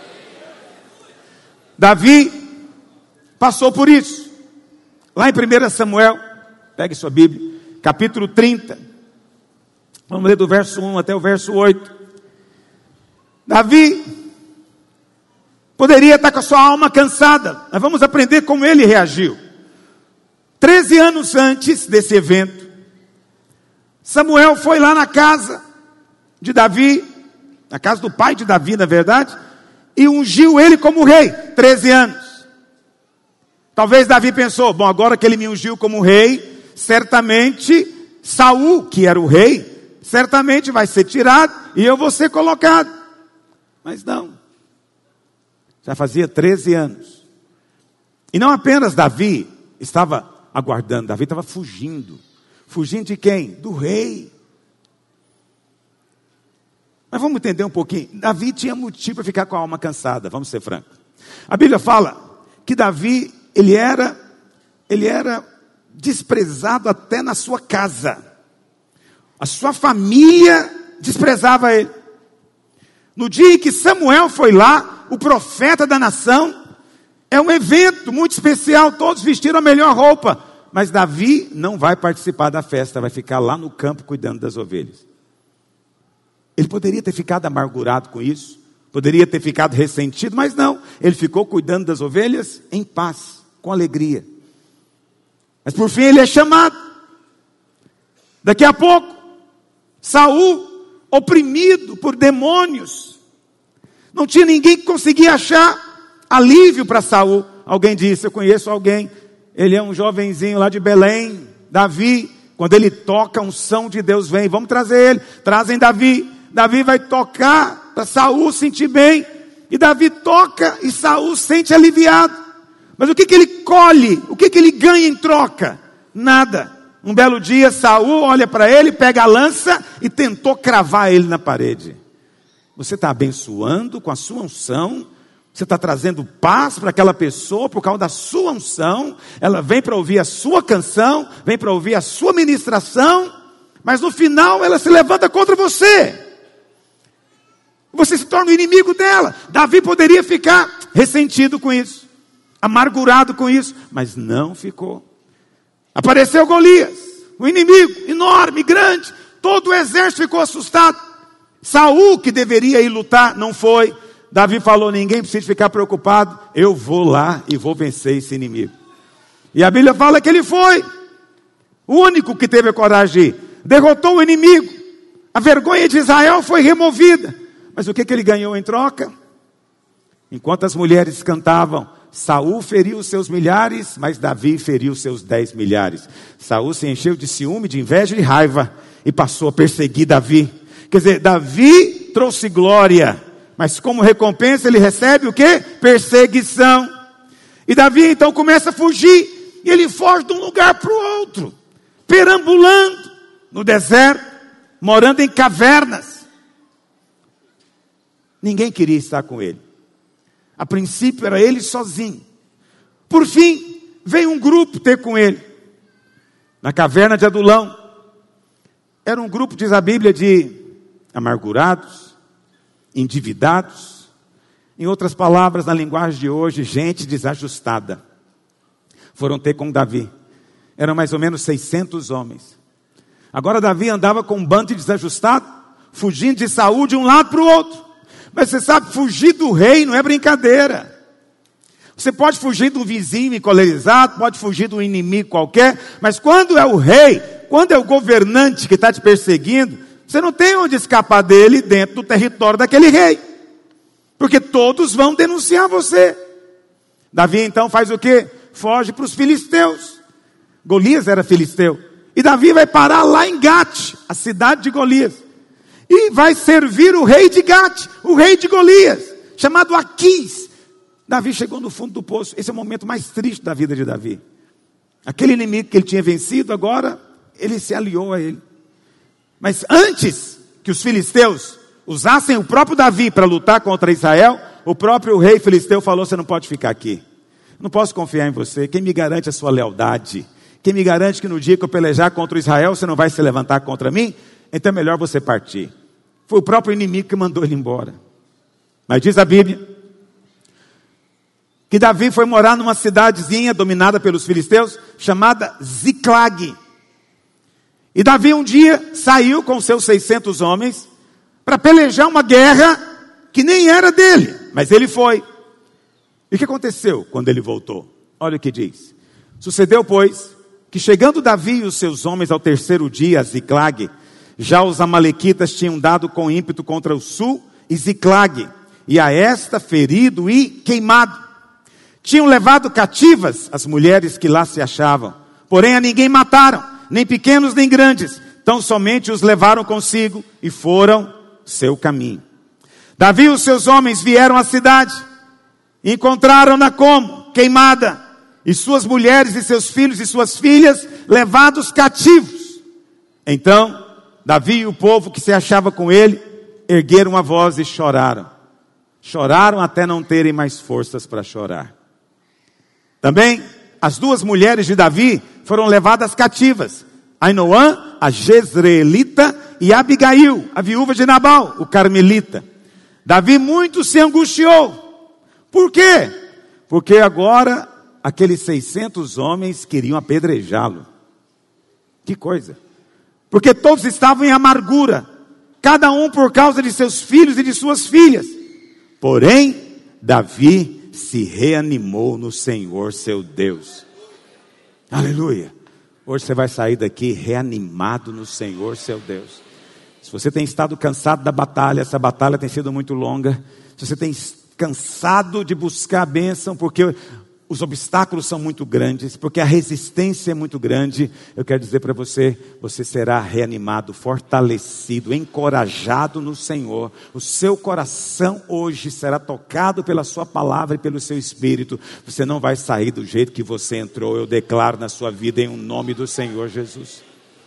Speaker 1: Davi passou por isso. Lá em primeiro Samuel, pegue sua Bíblia, capítulo trinta. Vamos ler do verso um até o verso oito. Davi poderia estar com a sua alma cansada. Nós vamos aprender como ele reagiu. Treze anos antes desse evento, Samuel foi lá na casa de Davi, na casa do pai de Davi, na verdade, e ungiu ele como rei. Treze anos. Talvez Davi pensou, bom, agora que ele me ungiu como rei, certamente Saul, que era o rei, certamente vai ser tirado e eu vou ser colocado. Mas não, já fazia treze anos. E não apenas Davi estava aguardando, Davi estava fugindo. Fugindo de quem? Do rei. Mas vamos entender um pouquinho. Davi tinha motivo para ficar com a alma cansada, vamos ser francos. A Bíblia fala que Davi, ele era, ele era desprezado até na sua casa. A sua família desprezava ele. No dia em que Samuel foi lá, o profeta da nação, é um evento muito especial, todos vestiram a melhor roupa, mas Davi não vai participar da festa, vai ficar lá no campo cuidando das ovelhas. Ele poderia ter ficado amargurado com isso, poderia ter ficado ressentido, mas não, ele ficou cuidando das ovelhas em paz, com alegria. Mas por fim ele é chamado. Daqui a pouco, Saul, oprimido por demônios, não tinha ninguém que conseguia achar alívio para Saul. Alguém disse, eu conheço alguém, ele é um jovenzinho lá de Belém, Davi. Quando ele toca, a unção de Deus vem, vamos trazer ele. Trazem Davi, Davi vai tocar para Saul sentir bem, e Davi toca e Saul sente aliviado. Mas o que que ele colhe? O que que ele ganha em troca? Nada. Um belo dia, Saul olha para ele, pega a lança e tentou cravar ele na parede. Você está abençoando com a sua unção, você está trazendo paz para aquela pessoa por causa da sua unção, ela vem para ouvir a sua canção, vem para ouvir a sua ministração, mas no final ela se levanta contra você. Você se torna o inimigo dela. Davi poderia ficar ressentido com isso, amargurado com isso, mas não ficou. Apareceu Golias, um inimigo enorme, grande, todo o exército ficou assustado. Saul, que deveria ir lutar, não foi. Davi falou, ninguém precisa ficar preocupado, eu vou lá e vou vencer esse inimigo. E a Bíblia fala que ele foi, o único que teve a coragem de ir. Derrotou o inimigo, a vergonha de Israel foi removida. Mas o que que ele ganhou em troca? Enquanto as mulheres cantavam, Saul feriu os seus milhares, mas Davi feriu os seus dez milhares. Saul se encheu de ciúme, de inveja e de raiva, e passou a perseguir Davi. Quer dizer, Davi trouxe glória, mas como recompensa ele recebe o quê? Perseguição. E Davi então começa a fugir, e ele foge de um lugar para o outro, perambulando no deserto, morando em cavernas. Ninguém queria estar com ele. A princípio era ele sozinho. Por fim, veio um grupo ter com ele. Na caverna de Adulão. Era um grupo, diz a Bíblia, de amargurados, endividados, Em outras palavras, na linguagem de hoje, gente desajustada. Foram ter com Davi. Eram mais ou menos seiscentos homens. Agora Davi andava com um bando desajustado, fugindo de Saul de um lado para o outro. Mas você sabe, fugir do rei não é brincadeira. Você pode fugir do vizinho encolerizado, pode fugir do inimigo qualquer, mas quando é o rei, quando é o governante que está te perseguindo, você não tem onde escapar dele dentro do território daquele rei. Porque todos vão denunciar você. Davi então faz o quê? Foge para os filisteus. Golias era filisteu. E Davi vai parar lá em Gate, a cidade de Golias. E vai servir o rei de Gate, o rei de Golias, chamado Aquis. Davi chegou no fundo do poço. Esse é o momento mais triste da vida de Davi. Aquele inimigo que ele tinha vencido, agora ele se aliou a ele. Mas antes que os filisteus usassem o próprio Davi para lutar contra Israel, o próprio rei filisteu falou: você não pode ficar aqui. Não posso confiar em você. Quem me garante a sua lealdade? Quem me garante que no dia que eu pelejar contra Israel, você não vai se levantar contra mim? Então é melhor você partir. Foi o próprio inimigo que mandou ele embora. Mas diz a Bíblia que Davi foi morar numa cidadezinha dominada pelos filisteus, chamada Ziclag. E Davi um dia saiu com seus seiscentos homens para pelejar uma guerra que nem era dele, mas ele foi. E o que aconteceu quando ele voltou? Olha o que diz. Sucedeu, pois, que chegando Davi e os seus homens ao terceiro dia a Ziclag, já os amalequitas tinham dado com ímpeto contra o sul e Ziclag, e a esta ferido e queimado. Tinham levado cativas as mulheres que lá se achavam, porém a ninguém mataram, nem pequenos nem grandes, tão somente os levaram consigo e foram seu caminho. Davi e os seus homens vieram à cidade, encontraram-na como? Queimada, e suas mulheres e seus filhos e suas filhas levados cativos. Então Davi e o povo que se achava com ele ergueram a voz e choraram. Choraram até não terem mais forças para chorar. Também as duas mulheres de Davi foram levadas cativas. Ainoã, a Jezreelita, e Abigail, a viúva de Nabal, o carmelita. Davi muito se angustiou. Por quê? Porque agora aqueles seiscentos homens queriam apedrejá-lo. Que coisa! Porque todos estavam em amargura, cada um por causa de seus filhos e de suas filhas. Porém, Davi se reanimou no Senhor seu Deus. Aleluia! Hoje você vai sair daqui reanimado no Senhor seu Deus. Se você tem estado cansado da batalha, essa batalha tem sido muito longa. Se você tem cansado de buscar a bênção, porque os obstáculos são muito grandes, porque a resistência é muito grande, eu quero dizer para você, você será reanimado, fortalecido, encorajado no Senhor. O seu coração hoje será tocado pela sua palavra e pelo seu espírito. Você não vai sair do jeito que você entrou, eu declaro na sua vida em um nome do Senhor Jesus.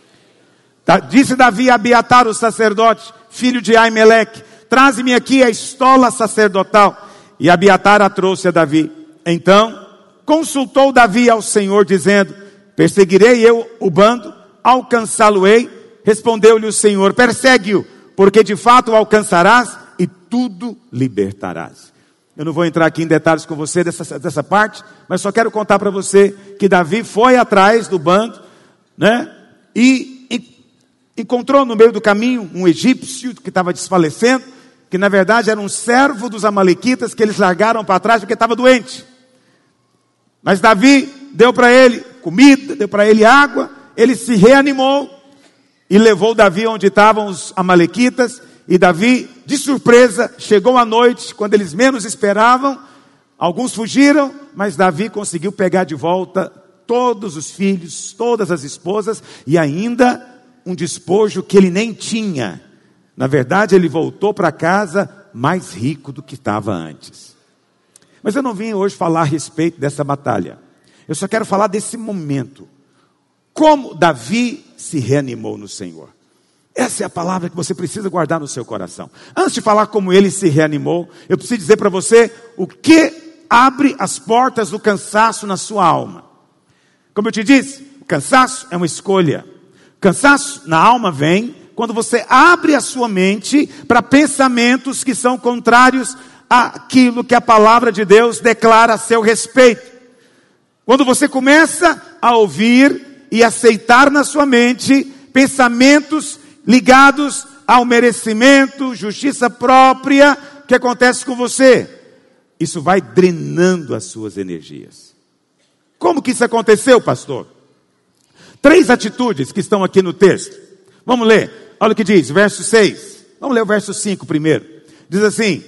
Speaker 1: Disse Davi a Abiatar, o sacerdote, filho de Aimeleque: traze-me aqui a estola sacerdotal. E Abiatar a trouxe a Davi. Então consultou Davi ao Senhor, dizendo: perseguirei eu o bando, alcançá-lo-ei? Respondeu-lhe o Senhor: persegue-o, porque de fato o alcançarás e tudo libertarás. Eu não vou entrar aqui em detalhes com você dessa, dessa parte, mas só quero contar para você que Davi foi atrás do bando, né? E, e encontrou no meio do caminho um egípcio que estava desfalecendo, que na verdade era um servo dos amalequitas que eles largaram para trás porque estava doente. Mas Davi deu para ele comida, deu para ele água, ele se reanimou e levou Davi onde estavam os amalequitas. E Davi, de surpresa, chegou à noite, quando eles menos esperavam. Alguns fugiram, mas Davi conseguiu pegar de volta todos os filhos, todas as esposas e ainda um despojo que ele nem tinha. Na verdade, ele voltou para casa mais rico do que estava antes. Mas eu não vim hoje falar a respeito dessa batalha. Eu só quero falar desse momento. Como Davi se reanimou no Senhor. Essa é a palavra que você precisa guardar no seu coração. Antes de falar como ele se reanimou, eu preciso dizer para você o que abre as portas do cansaço na sua alma. Como eu te disse, o cansaço é uma escolha. O cansaço na alma vem quando você abre a sua mente para pensamentos que são contrários aquilo que a palavra de Deus declara a seu respeito. Quando você começa a ouvir e aceitar na sua mente pensamentos ligados ao merecimento, justiça própria, o que acontece com você? Isso vai drenando as suas energias. Como que isso aconteceu, pastor? Três atitudes que estão aqui no texto. Vamos ler. Olha o que diz, verso seis. Vamos ler o verso cinco primeiro. Diz assim.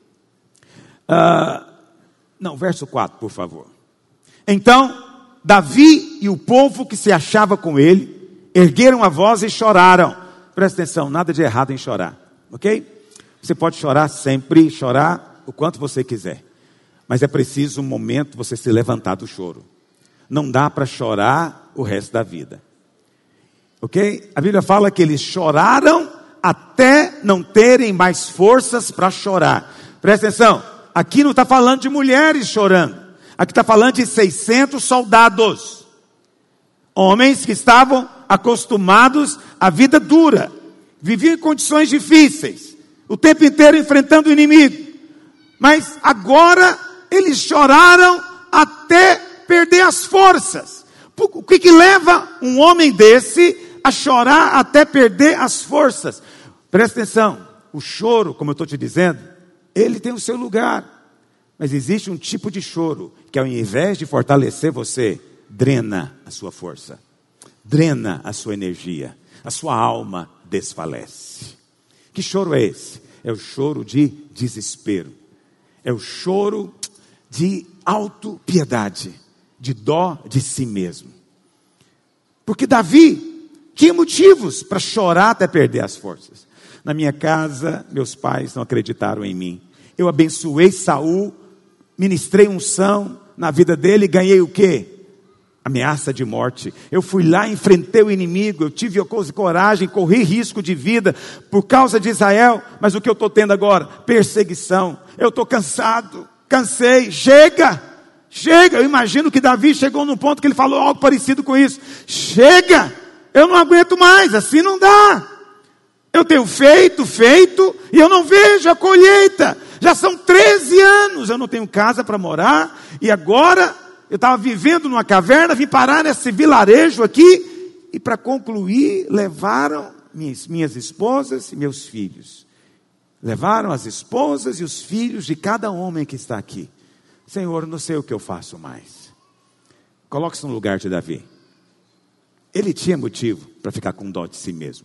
Speaker 1: Uh, não, verso quatro, por favor. Então, Davi e o povo que se achava com ele, ergueram a voz e choraram. Presta atenção, nada de errado em chorar. Ok? Você pode chorar sempre, chorar o quanto você quiser. Mas é preciso um momento você se levantar do choro. Não dá para chorar o resto da vida. Ok? A Bíblia fala que eles choraram até não terem mais forças para chorar. Presta atenção, aqui não está falando de mulheres chorando. Aqui está falando de seiscentos soldados. Homens que estavam acostumados à vida dura. Viviam em condições difíceis. O tempo inteiro enfrentando o inimigo. Mas agora eles choraram até perder as forças. O que que leva um homem desse a chorar até perder as forças? Presta atenção, o choro, como eu estou te dizendo, ele tem o seu lugar. Mas existe um tipo de choro que ao invés de fortalecer você, drena a sua força. Drena a sua energia. A sua alma desfalece. Que choro é esse? É o choro de desespero. É o choro de autopiedade, de dó de si mesmo. Porque Davi tinha motivos para chorar até perder as forças. Na minha casa, meus pais não acreditaram em mim. Eu abençoei Saul, ministrei unção na vida dele e ganhei o quê? Ameaça de morte. Eu fui lá, enfrentei o inimigo, eu tive coragem, corri risco de vida por causa de Israel, mas o que eu estou tendo agora? Perseguição. Eu estou cansado, cansei, chega, chega. Eu imagino que Davi chegou num ponto que ele falou algo parecido com isso. Chega, eu não aguento mais, assim não dá. Eu tenho feito, feito, e eu não vejo a colheita. Já são treze anos, eu não tenho casa para morar, e agora eu estava vivendo numa caverna, vim parar nesse vilarejo aqui, e para concluir, levaram minhas, minhas esposas e meus filhos. Levaram as esposas e os filhos de cada homem que está aqui. Senhor, não sei o que eu faço mais. Coloque-se no lugar de Davi. Ele tinha motivo para ficar com dó de si mesmo.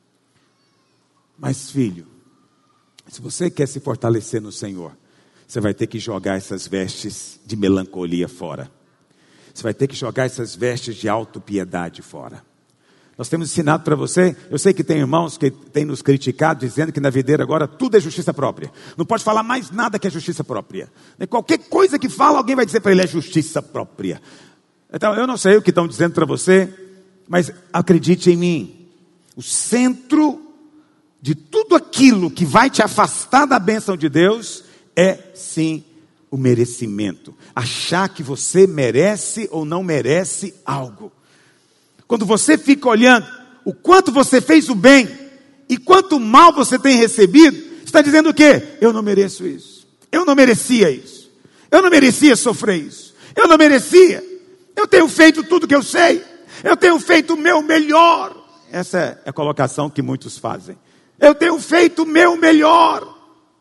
Speaker 1: Mas filho, se você quer se fortalecer no Senhor, você vai ter que jogar essas vestes de melancolia fora. Você vai ter que jogar essas vestes de autopiedade fora. Nós temos ensinado para você, eu sei que tem irmãos que têm nos criticado, dizendo que na videira agora tudo é justiça própria. Não pode falar mais nada que é justiça própria. Qualquer coisa que fala, alguém vai dizer para ele, é justiça própria. Então, eu não sei o que estão dizendo para você, mas acredite em mim. O centro de tudo aquilo que vai te afastar da bênção de Deus é sim o merecimento. Achar que você merece ou não merece algo. Quando você fica olhando o quanto você fez o bem e quanto mal você tem recebido, está dizendo o quê? Eu não mereço isso. Eu não merecia isso. Eu não merecia sofrer isso. Eu não merecia. Eu tenho feito tudo que eu sei. Eu tenho feito o meu melhor. Essa é a colocação que muitos fazem. Eu tenho feito o meu melhor.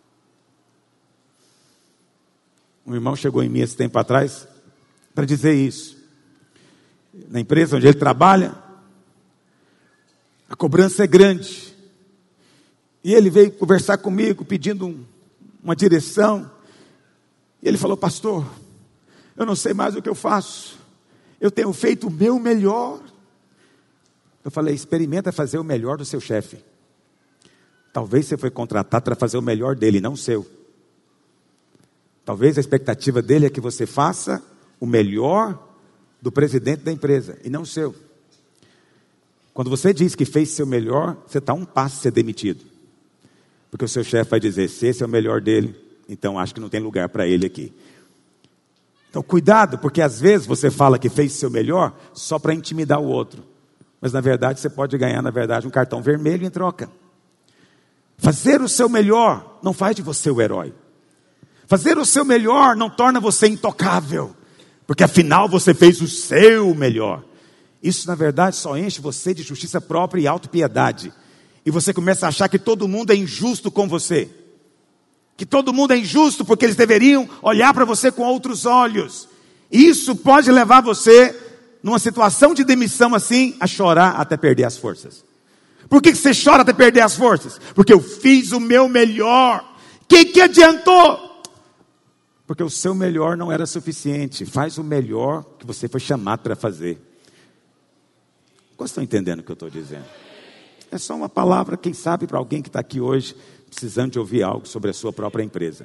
Speaker 1: Um irmão chegou em mim esse tempo atrás para dizer isso. Na empresa onde ele trabalha, a cobrança é grande. E ele veio conversar comigo pedindo um, uma direção. E ele falou, pastor, eu não sei mais o que eu faço. Eu tenho feito o meu melhor. Eu falei, experimenta fazer o melhor do seu chefe. Talvez você foi contratado para fazer o melhor dele, não o seu. Talvez a expectativa dele é que você faça o melhor do presidente da empresa, e não o seu. Quando você diz que fez seu melhor, você está um passo de ser demitido. Porque o seu chefe vai dizer, se esse é o melhor dele, então acho que não tem lugar para ele aqui. Então cuidado, porque às vezes você fala que fez seu melhor só para intimidar o outro. Mas na verdade você pode ganhar, na verdade, um cartão vermelho em troca. Fazer o seu melhor não faz de você o herói. Fazer o seu melhor não torna você intocável, porque afinal você fez o seu melhor. Isso na verdade só enche você de justiça própria e autopiedade. E você começa a achar que todo mundo é injusto com você. Que todo mundo é injusto porque eles deveriam olhar para você com outros olhos. E isso pode levar você, numa situação de demissão assim, a chorar até perder as forças. Por que você chora até perder as forças? Porque eu fiz o meu melhor. O que, que adiantou? Porque o seu melhor não era suficiente. Faz o melhor que você foi chamado para fazer. Vocês estão entendendo o que eu estou dizendo? É só uma palavra, quem sabe, para alguém que está aqui hoje, precisando de ouvir algo sobre a sua própria empresa.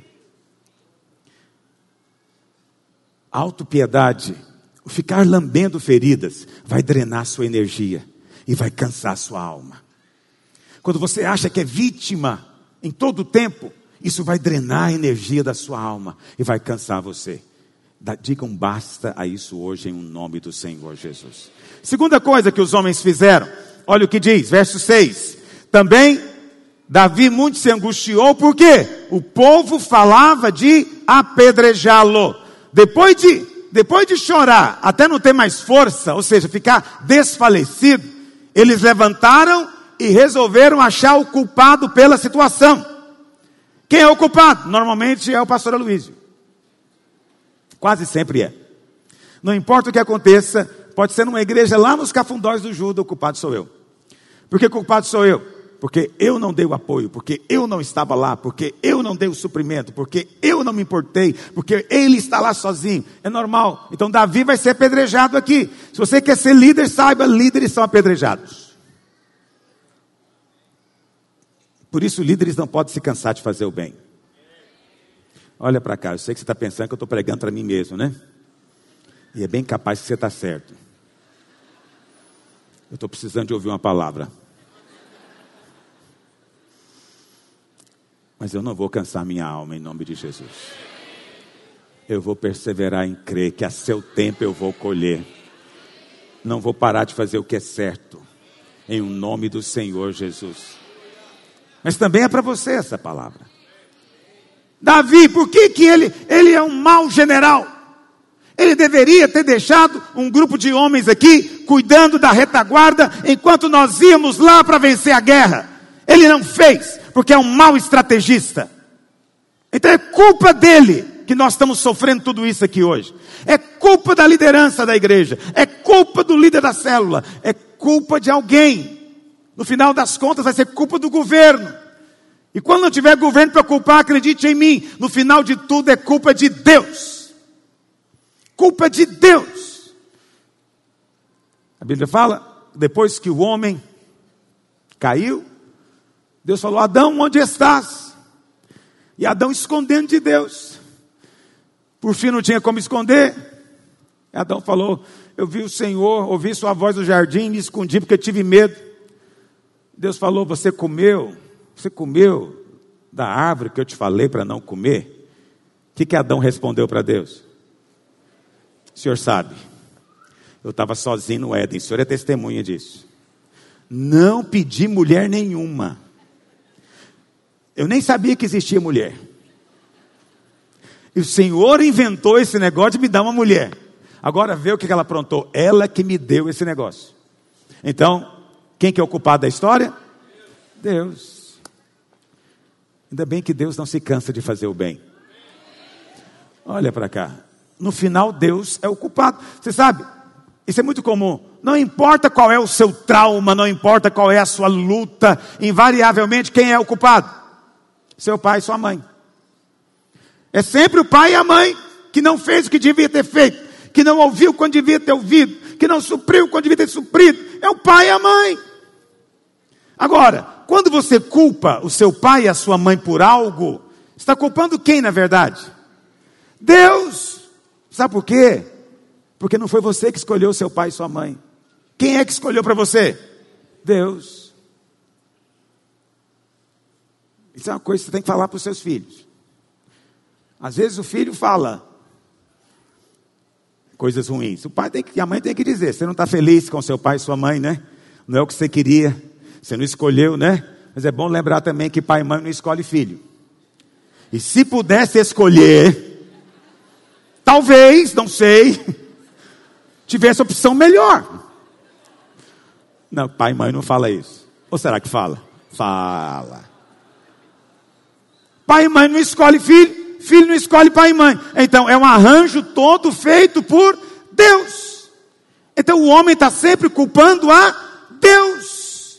Speaker 1: Autopiedade, o ficar lambendo feridas, vai drenar sua energia e vai cansar sua alma. Quando você acha que é vítima em todo o tempo, isso vai drenar a energia da sua alma e vai cansar você. Diga um basta a isso hoje em nome do Senhor Jesus. Segunda coisa que os homens fizeram, olha o que diz, verso seis. Também Davi muito se angustiou, por quê? O povo falava de apedrejá-lo. Depois de, depois de chorar, até não ter mais força, ou seja, ficar desfalecido, eles levantaram e resolveram achar o culpado pela situação. Quem é o culpado? Normalmente é o pastor Aloísio. Quase sempre é. Não importa o que aconteça, pode ser numa igreja lá nos Cafundós do Judas, o culpado sou eu. Por que o culpado sou eu? Porque eu não dei o apoio, porque eu não estava lá, porque eu não dei o suprimento, porque eu não me importei, porque ele está lá sozinho. É normal. Então Davi vai ser apedrejado aqui. Se você quer ser líder, saiba, líderes são apedrejados. Por isso líderes não podem se cansar de fazer o bem. Olha para cá, eu sei que você está pensando que eu estou pregando para mim mesmo, né? E é bem capaz que você está certo. Eu estou precisando de ouvir uma palavra. Mas eu não vou cansar minha alma em nome de Jesus. Eu vou perseverar em crer que a seu tempo eu vou colher. Não vou parar de fazer o que é certo. Em o nome do Senhor Jesus. Mas também é para você essa palavra. Davi, por que que ele, ele é um mau general? Ele deveria ter deixado um grupo de homens aqui, cuidando da retaguarda, enquanto nós íamos lá para vencer a guerra. Ele não fez, porque é um mau estrategista. Então é culpa dele que nós estamos sofrendo tudo isso aqui hoje. É culpa da liderança da igreja. É culpa do líder da célula. É culpa de alguém. No final das contas vai ser culpa do governo. E quando não tiver governo para culpar, acredite em mim, no final de tudo é culpa de Deus. Culpa de Deus. A Bíblia fala, depois que o homem caiu, Deus falou, Adão, onde estás? E Adão escondendo de Deus. Por fim não tinha como esconder. Adão falou, eu vi o Senhor, ouvi sua voz no jardim, me escondi porque tive medo. Deus falou, você comeu, você comeu da árvore que eu te falei para não comer? O que que Adão respondeu para Deus? O senhor sabe, eu estava sozinho no Éden, o senhor é testemunha disso. Não pedi mulher nenhuma. Eu nem sabia que existia mulher. E o Senhor inventou esse negócio de me dar uma mulher. Agora vê o que ela aprontou. Ela que me deu esse negócio. Então, quem que é o culpado da história? Deus. Ainda bem que Deus não se cansa de fazer o bem. Olha para cá. No final, Deus é o culpado. Você sabe, isso é muito comum. Não importa qual é o seu trauma, não importa qual é a sua luta, invariavelmente, quem é o culpado? Seu pai e sua mãe. É sempre o pai e a mãe que não fez o que devia ter feito, que não ouviu quando devia ter ouvido, que não supriu quando devia ter suprido. É o pai e a mãe. Agora, quando você culpa o seu pai e a sua mãe por algo, está culpando quem na verdade? Deus. Sabe por quê? Porque não foi você que escolheu seu pai e sua mãe. Quem é que escolheu para você? Deus. Isso é uma coisa que você tem que falar para os seus filhos. Às vezes o filho fala coisas ruins. O pai tem que, a mãe tem que dizer, você não está feliz com seu pai e sua mãe, né? Não é o que você queria, você não escolheu, né? Mas é bom lembrar também que pai e mãe não escolhem filho. E se pudesse escolher, talvez, não sei, tivesse opção melhor. Não, pai e mãe não fala isso. Ou será que fala? Fala. Pai e mãe não escolhe filho, filho não escolhe pai e mãe. Então é um arranjo todo feito por Deus. Então o homem está sempre culpando a Deus.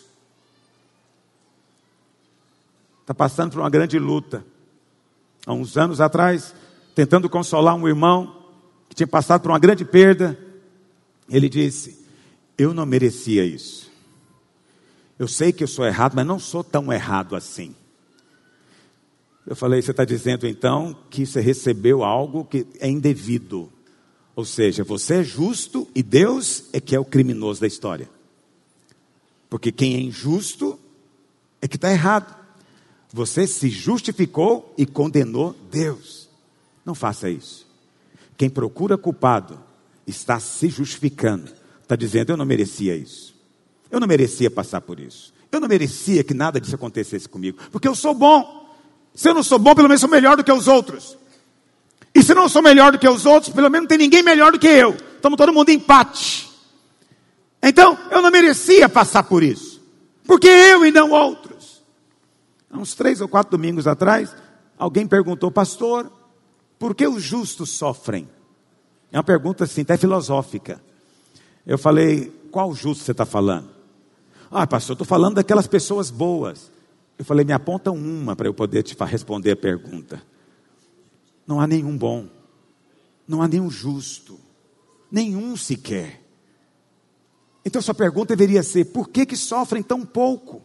Speaker 1: Está passando por uma grande luta. Há uns anos atrás, tentando consolar um irmão que tinha passado por uma grande perda, ele disse: eu não merecia isso. Eu sei que eu sou errado, mas não sou tão errado assim. Eu falei: você está dizendo então que você recebeu algo que é indevido. Ou seja, você é justo e Deus é que é o criminoso da história. Porque quem é injusto é que está errado. Você se justificou e condenou Deus. Não faça isso. Quem procura culpado está se justificando. Está dizendo: eu não merecia isso. Eu não merecia passar por isso. Eu não merecia que nada disso acontecesse comigo. Porque eu sou bom. Se eu não sou bom, pelo menos sou melhor do que os outros. E se não sou melhor do que os outros, pelo menos não tem ninguém melhor do que eu. Estamos todo mundo em empate. Então, eu não merecia passar por isso. Porque eu e não outros. Há uns três ou quatro domingos atrás, alguém perguntou: pastor, por que os justos sofrem? É uma pergunta assim, até filosófica. Eu falei: qual justo você está falando? Ah, pastor, eu estou falando daquelas pessoas boas. Eu falei: me aponta uma para eu poder te responder a pergunta. Não há nenhum bom. Não há nenhum justo. Nenhum sequer. Então sua pergunta deveria ser: por que que sofrem tão pouco?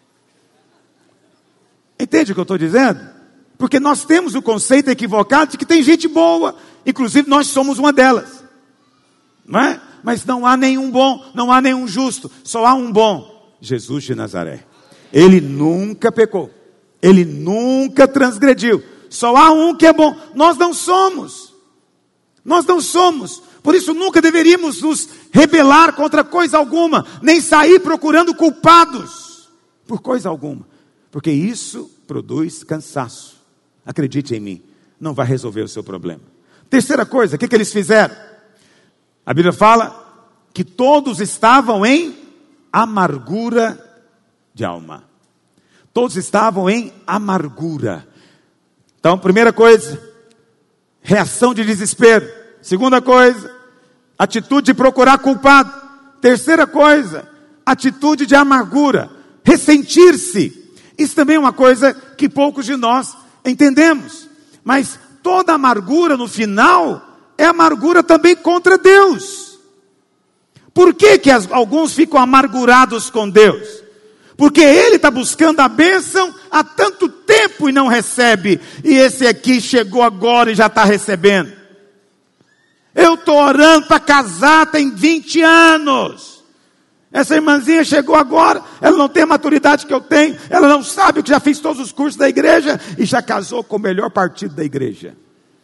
Speaker 1: Entende o que eu estou dizendo? Porque nós temos o conceito equivocado de que tem gente boa. Inclusive nós somos uma delas. Não é? Mas não há nenhum bom, não há nenhum justo. Só há um bom: Jesus de Nazaré. Ele nunca pecou. Ele nunca transgrediu. Só há um que é bom. Nós não somos. Nós não somos. Por isso nunca deveríamos nos rebelar contra coisa alguma. Nem sair procurando culpados por coisa alguma. Porque isso produz cansaço. Acredite em mim. Não vai resolver o seu problema. Terceira coisa, o que, que eles fizeram? A Bíblia fala que todos estavam em amargura de alma. Todos estavam em amargura. Então, primeira coisa, reação de desespero. Segunda coisa, atitude de procurar culpado. Terceira coisa, atitude de amargura, ressentir-se. Isso também é uma coisa que poucos de nós entendemos. Mas toda amargura no final é amargura também contra Deus. Por que que as, alguns ficam amargurados com Deus? Porque ele está buscando a bênção há tanto tempo e não recebe. E esse aqui chegou agora e já está recebendo. Eu estou orando para casar tem vinte anos. Essa irmãzinha chegou agora, ela não tem a maturidade que eu tenho, ela não sabe que já fez todos os cursos da igreja e já casou com o melhor partido da igreja.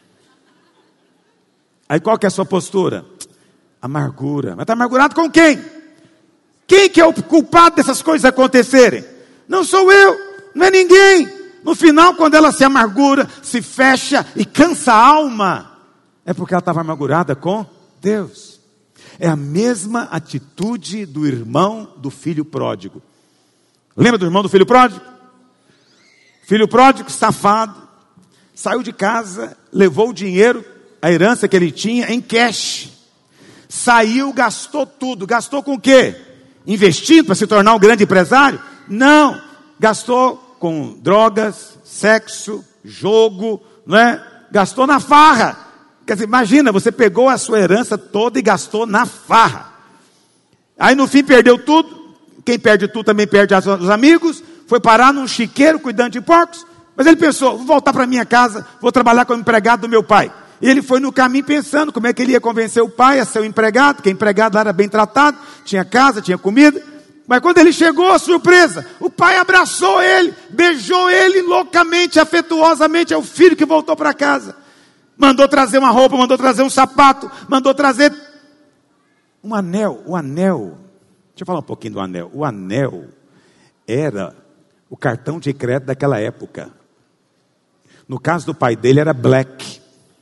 Speaker 1: Aí qual que é a sua postura? Amargura. Mas está amargurado com quem? Quem que é o culpado dessas coisas acontecerem? Não sou eu, não é ninguém. No final, quando ela se amargura, se fecha e cansa a alma, é porque ela estava amargurada com Deus. É a mesma atitude do irmão do filho pródigo. Lembra do irmão do filho pródigo? Filho pródigo, safado, saiu de casa, levou o dinheiro, a herança que ele tinha, em cash. Saiu, gastou tudo. Gastou com o quê? Investindo para se tornar um grande empresário? Não. Gastou com drogas, sexo, jogo, não é? Gastou na farra. Quer dizer, imagina, você pegou a sua herança toda e gastou na farra. Aí no fim perdeu tudo. Quem perde tudo também perde os amigos. Foi parar num chiqueiro cuidando de porcos. Mas ele pensou: vou voltar para minha casa, vou trabalhar como empregado do meu pai. E ele foi no caminho pensando como é que ele ia convencer o pai a ser o empregado, porque o empregado lá era bem tratado, tinha casa, tinha comida. Mas quando ele chegou, surpresa, o pai abraçou ele, beijou ele loucamente, afetuosamente. É o filho que voltou para casa. Mandou trazer uma roupa, mandou trazer um sapato, mandou trazer um anel. O anel, deixa eu falar um pouquinho do anel. O anel era o cartão de crédito daquela época. No caso do pai dele era Black.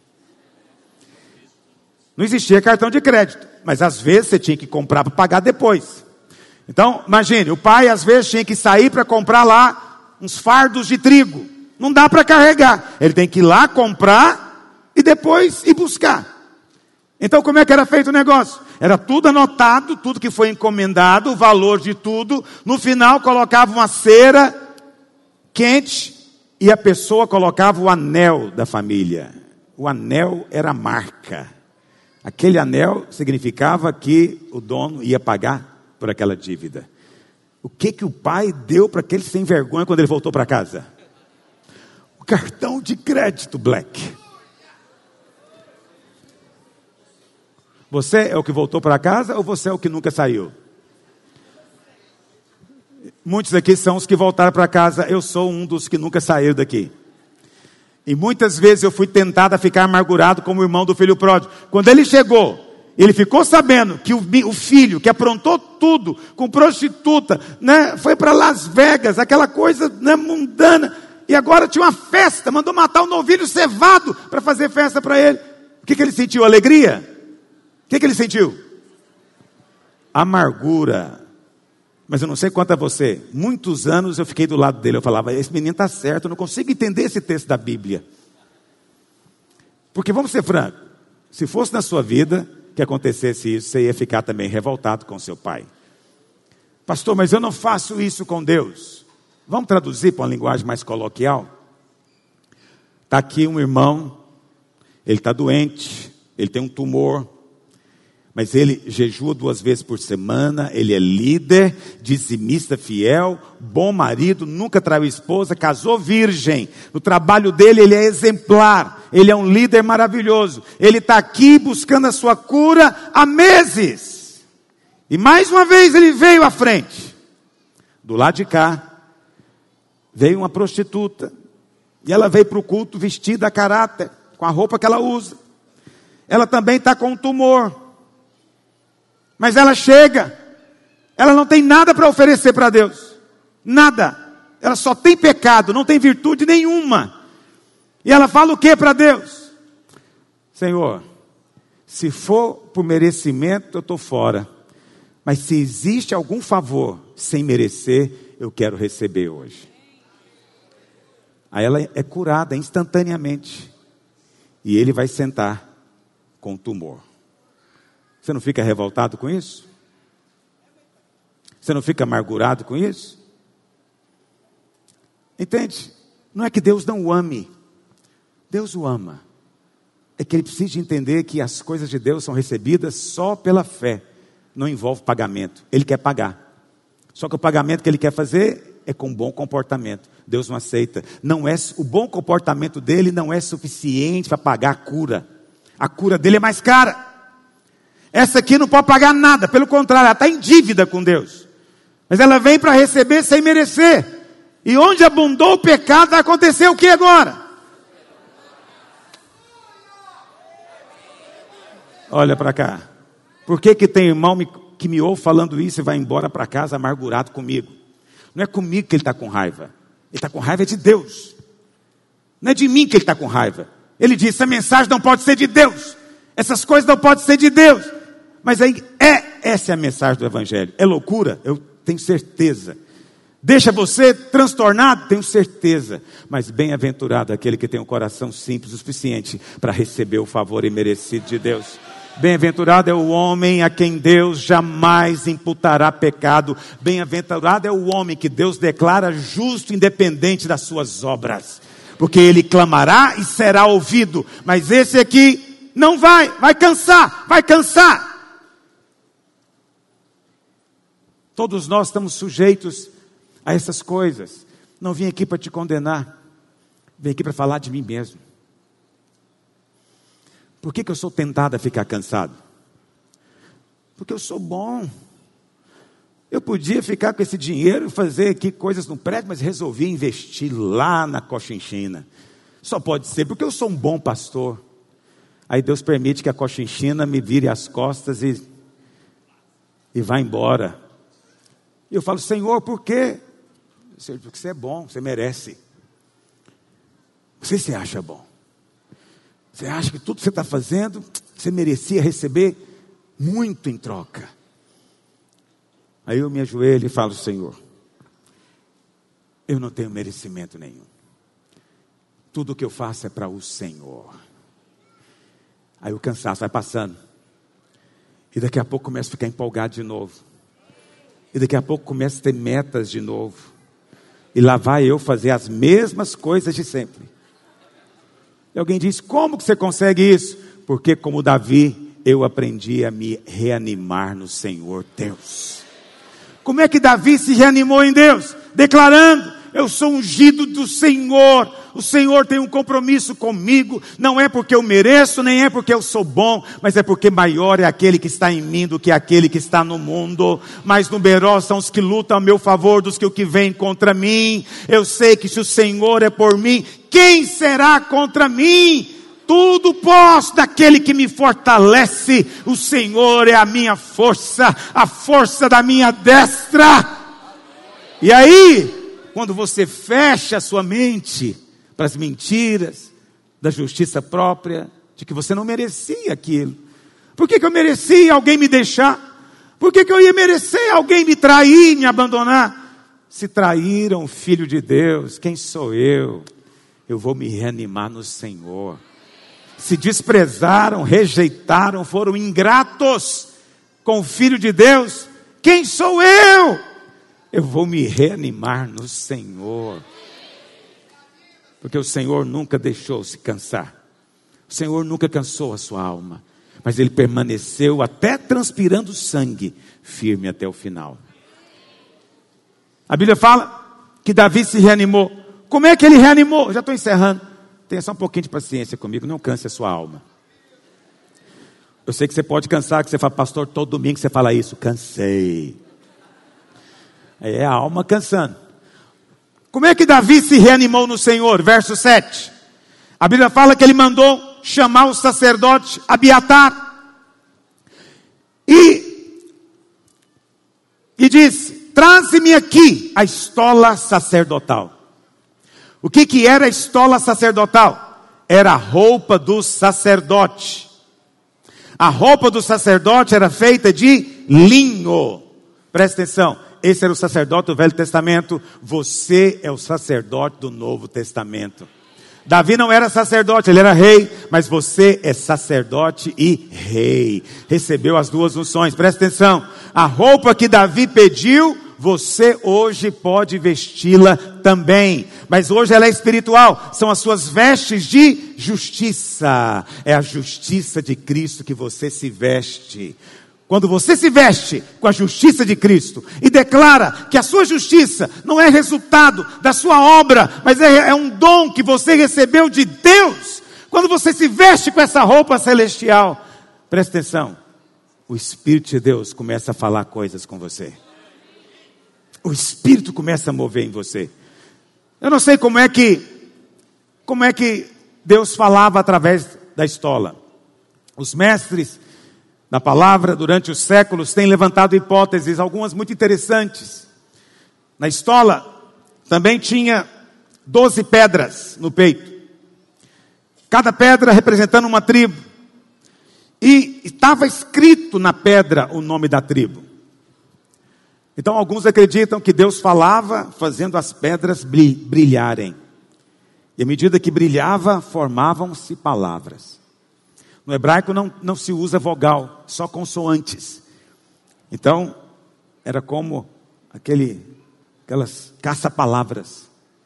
Speaker 1: Não existia cartão de crédito, mas às vezes você tinha que comprar para pagar depois. Então, imagine, o pai às vezes tinha que sair para comprar lá uns fardos de trigo. Não dá para carregar. Ele tem que ir lá comprar e depois ir buscar. Então, como é que era feito o negócio? Era tudo anotado, tudo que foi encomendado, o valor de tudo. No final, colocava uma cera quente e a pessoa colocava o anel da família. O anel era a marca. Aquele anel significava que o dono ia pagar por aquela dívida. O que que o pai deu para aquele sem vergonha quando ele voltou para casa? O cartão de crédito, Black. Você é o que voltou para casa ou você é o que nunca saiu? Muitos aqui são os que voltaram para casa. Eu sou um dos que nunca saiu daqui. E muitas vezes eu fui tentado a ficar amargurado como o irmão do filho pródigo. Quando ele chegou, ele ficou sabendo que o, o filho que aprontou tudo com prostituta, né, foi para Las Vegas, aquela coisa, né, mundana. E agora tinha uma festa, mandou matar um novilho cevado para fazer festa para ele. O que, que ele sentiu? Alegria? O que, que ele sentiu? Amargura. Mas eu não sei quanto a você. Muitos anos eu fiquei do lado dele. Eu falava, esse menino está certo. Eu não consigo entender esse texto da Bíblia. Porque vamos ser francos. Se fosse na sua vida que acontecesse isso, você ia ficar também revoltado com seu pai. Pastor, mas eu não faço isso com Deus. Vamos traduzir para uma linguagem mais coloquial? Está aqui um irmão. Ele está doente. Ele tem um tumor. Mas ele jejua duas vezes por semana, ele é líder, dizimista fiel, bom marido, nunca traiu esposa, casou virgem. No trabalho dele ele é exemplar, ele é um líder maravilhoso. Ele está aqui buscando a sua cura há meses. E mais uma vez ele veio à frente. Do lado de cá, veio uma prostituta. E ela veio para o culto vestida a caráter, com a roupa que ela usa. Ela também está com um tumor. Mas ela chega, ela não tem nada para oferecer para Deus, nada, ela só tem pecado, não tem virtude nenhuma, e ela fala o que para Deus? Senhor, se for por merecimento eu estou fora, mas se existe algum favor sem merecer, eu quero receber hoje. Aí ela é curada instantaneamente, e ele vai sentar com o tumor. Você não fica revoltado com isso? Você não fica amargurado com isso? Entende? Não é que Deus não o ame. Deus o ama. É que ele precisa entender que as coisas de Deus são recebidas só pela fé. Não envolve pagamento. Ele quer pagar. Só que o pagamento que ele quer fazer é com bom comportamento. Deus não aceita. Não é, o bom comportamento dele não é suficiente para pagar a cura. A cura dele é mais cara. Essa aqui não pode pagar nada, pelo contrário, ela está em dívida com Deus. Mas ela vem para receber sem merecer. E onde abundou o pecado, vai acontecer o que agora? Olha para cá. Por que que tem irmão que me ouve falando isso e vai embora para casa amargurado comigo? Não é comigo que ele está com raiva. Ele está com raiva de Deus. Não é de mim que ele está com raiva. Ele diz, essa mensagem não pode ser de Deus. Essas coisas não podem ser de Deus. Mas aí, é, essa é a mensagem do Evangelho. É loucura? Eu tenho certeza. Deixa você transtornado? Tenho certeza. Mas bem-aventurado aquele que tem um coração simples o suficiente para receber o favor imerecido de Deus. Bem-aventurado é o homem a quem Deus jamais imputará pecado. Bem-aventurado é o homem que Deus declara justo, independente das suas obras. Porque ele clamará e será ouvido. Mas esse aqui não vai, vai cansar, vai cansar. Todos nós estamos sujeitos a essas coisas. Não vim aqui para te condenar. Vim aqui para falar de mim mesmo. Por que que eu sou tentado a ficar cansado? Porque eu sou bom. Eu podia ficar com esse dinheiro e fazer aqui coisas no prédio, mas resolvi investir lá na Cochinchina. Só pode ser porque eu sou um bom pastor. Aí Deus permite que a Cochinchina me vire as costas e, e vá embora. E eu falo, Senhor, por quê? Senhor, porque você é bom, você merece. Não sei se você acha bom. Você acha que tudo que você está fazendo, você merecia receber muito em troca. Aí eu me ajoelho e falo: Senhor, eu não tenho merecimento nenhum. Tudo o que eu faço é para o Senhor. Aí o cansaço vai passando. E daqui a pouco começo a ficar empolgado de novo. E daqui a pouco começo a ter metas de novo. E lá vai eu fazer as mesmas coisas de sempre. E alguém diz: como que você consegue isso? Porque como Davi, eu aprendi a me reanimar no Senhor Deus. Como é que Davi se reanimou em Deus? Declarando: eu sou ungido do Senhor. O Senhor tem um compromisso comigo. Não é porque eu mereço, nem é porque eu sou bom, mas é porque maior é aquele que está em mim do que aquele que está no mundo. Mais numerosos são os que lutam a meu favor dos que o que vem contra mim. Eu sei que se o Senhor é por mim, quem será contra mim? Tudo posso daquele que me fortalece. O Senhor é a minha força, a força da minha destra. E aí, quando você fecha a sua mente para as mentiras da justiça própria, de que você não merecia aquilo. Por que que eu merecia alguém me deixar? Por que que eu ia merecer alguém me trair, me abandonar? Se traíram o Filho de Deus, quem sou eu? Eu vou me reanimar no Senhor. Se desprezaram, rejeitaram, foram ingratos com o Filho de Deus, quem sou eu? Eu vou me reanimar no Senhor. Porque o Senhor nunca deixou se cansar. O Senhor nunca cansou a sua alma. Mas Ele permaneceu até transpirando sangue, firme até o final. A Bíblia fala que Davi se reanimou. Como é que ele reanimou? Já estou encerrando. Tenha só um pouquinho de paciência comigo, não canse a sua alma. Eu sei que você pode cansar, que você fala: pastor, todo domingo você fala isso. Cansei. É a alma cansando. Como é que Davi se reanimou no Senhor? Verso sete. A Bíblia fala que ele mandou chamar o sacerdote Abiatar. E, e disse: traze-me aqui a estola sacerdotal. O que que era a estola sacerdotal? Era a roupa do sacerdote. A roupa do sacerdote era feita de linho. Presta atenção. Esse era o sacerdote do Velho Testamento. Você é o sacerdote do Novo Testamento. Davi não era sacerdote, ele era rei. Mas você é sacerdote e rei. Recebeu as duas unções. Presta atenção. A roupa que Davi pediu, você hoje pode vesti-la também. Mas hoje ela é espiritual. São as suas vestes de justiça. É a justiça de Cristo que você se veste. Quando você se veste com a justiça de Cristo e declara que a sua justiça não é resultado da sua obra, mas é, é um dom que você recebeu de Deus. Quando você se veste com essa roupa celestial, presta atenção, o Espírito de Deus começa a falar coisas com você. O Espírito começa a mover em você. Eu não sei como é que, como é que Deus falava através da estola. Os mestres da palavra, durante os séculos, tem levantado hipóteses, algumas muito interessantes. Na estola, também tinha doze pedras no peito. Cada pedra representando uma tribo. E estava escrito na pedra o nome da tribo. Então, alguns acreditam que Deus falava fazendo as pedras brilharem. E à medida que brilhava, formavam-se palavras. No hebraico não, não se usa vogal, só consoantes. Então, era como aquele, aquelas caça-palavras.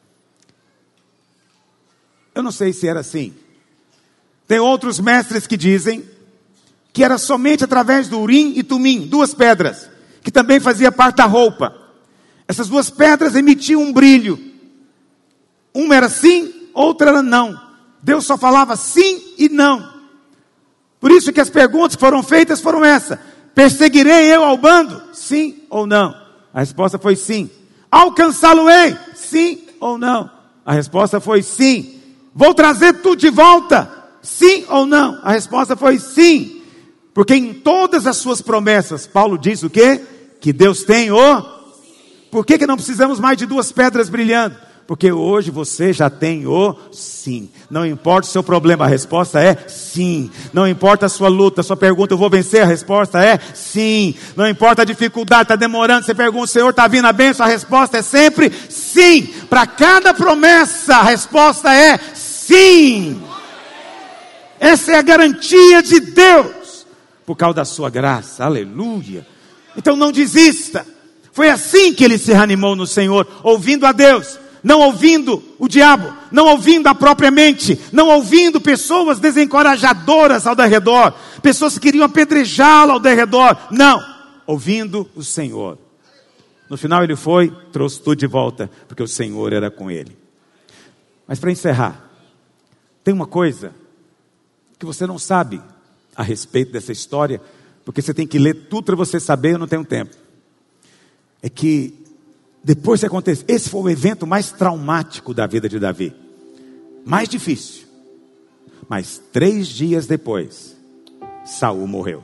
Speaker 1: Eu não sei se era assim. Tem outros mestres que dizem que era somente através do Urim e Tumim, duas pedras, que também fazia parte da roupa. Essas duas pedras emitiam um brilho. Uma era sim, outra era não. Deus só falava sim e não. Por isso que as perguntas que foram feitas foram essas: perseguirei eu ao bando? Sim ou não? A resposta foi sim. Alcançá-lo-ei? Sim ou não? A resposta foi sim. Vou trazer tudo de volta? Sim ou não? A resposta foi sim. Porque em todas as suas promessas, Paulo diz o quê? Que Deus tem o... Por que que não precisamos mais de duas pedras brilhando? Porque hoje você já tem o sim. Não importa o seu problema, a resposta é sim. Não importa a sua luta, a sua pergunta, eu vou vencer, a resposta é sim. Não importa a dificuldade, está demorando, você pergunta, Senhor, está vindo a bênção? A resposta é sempre sim. Para cada promessa, a resposta é sim. Essa é a garantia de Deus, por causa da sua graça, aleluia. Então não desista. Foi assim que ele se reanimou no Senhor, ouvindo a Deus, não ouvindo o diabo, não ouvindo a própria mente, não ouvindo pessoas desencorajadoras ao redor, pessoas que queriam apedrejá-lo ao redor, não, ouvindo o Senhor. No final ele foi, trouxe tudo de volta, porque o Senhor era com ele. Mas para encerrar, tem uma coisa que você não sabe a respeito dessa história, porque você tem que ler tudo para você saber, eu não tenho tempo. É que depois que aconteceu, esse foi o evento mais traumático da vida de Davi, mais difícil. Mas três dias depois, Saul morreu.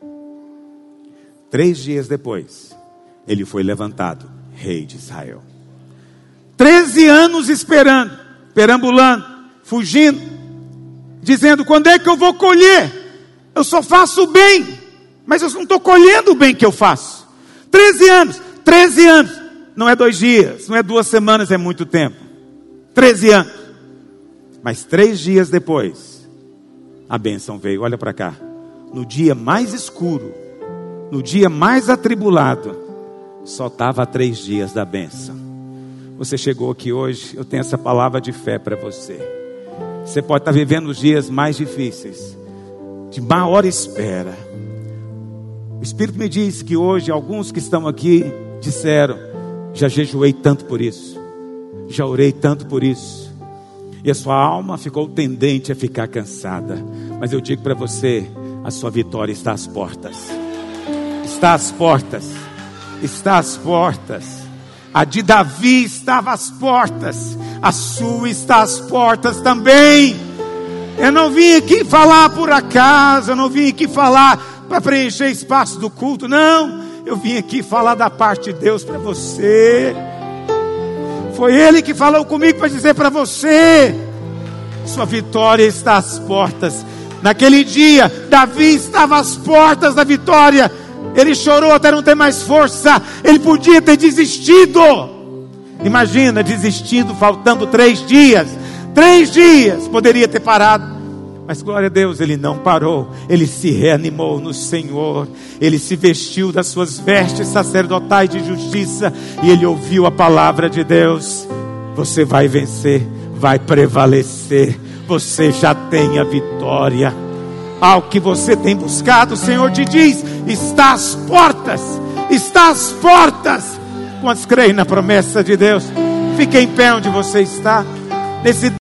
Speaker 1: Três dias depois, ele foi levantado, rei de Israel. Treze anos esperando, perambulando, fugindo, dizendo, quando é que eu vou colher? Eu só faço o bem, mas eu não estou colhendo o bem que eu faço. Treze anos, treze anos, não é dois dias, não é duas semanas, é muito tempo. Treze anos. Mas três dias depois, a bênção veio, olha para cá. No dia mais escuro, no dia mais atribulado, só estava a três dias da bênção. Você chegou aqui hoje, eu tenho essa palavra de fé para você. Você pode estar vivendo os dias mais difíceis, de maior espera. O Espírito me diz que hoje alguns que estão aqui disseram, já jejuei tanto por isso, já orei tanto por isso, e a sua alma ficou tendente a ficar cansada. Mas eu digo para você, a sua vitória está às portas. Está às portas. Está às portas. A de Davi estava às portas. A sua está às portas também. Eu não vim aqui falar por acaso. Eu não vim aqui falar para preencher espaço do culto. Não. Eu vim aqui falar da parte de Deus para você. Foi Ele que falou comigo para dizer para você, sua vitória está às portas. Naquele dia, Davi estava às portas da vitória. Ele chorou até não ter mais força. Ele podia ter desistido. Imagina, desistindo, faltando três dias. Três dias, poderia ter parado. Mas glória a Deus, ele não parou. Ele se reanimou no Senhor. Ele se vestiu das suas vestes sacerdotais de justiça. E ele ouviu a palavra de Deus. Você vai vencer, vai prevalecer. Você já tem a vitória. Ao que você tem buscado, o Senhor te diz, está às portas. Está às portas. Quantos creem na promessa de Deus? Fique em pé onde você está. Nesse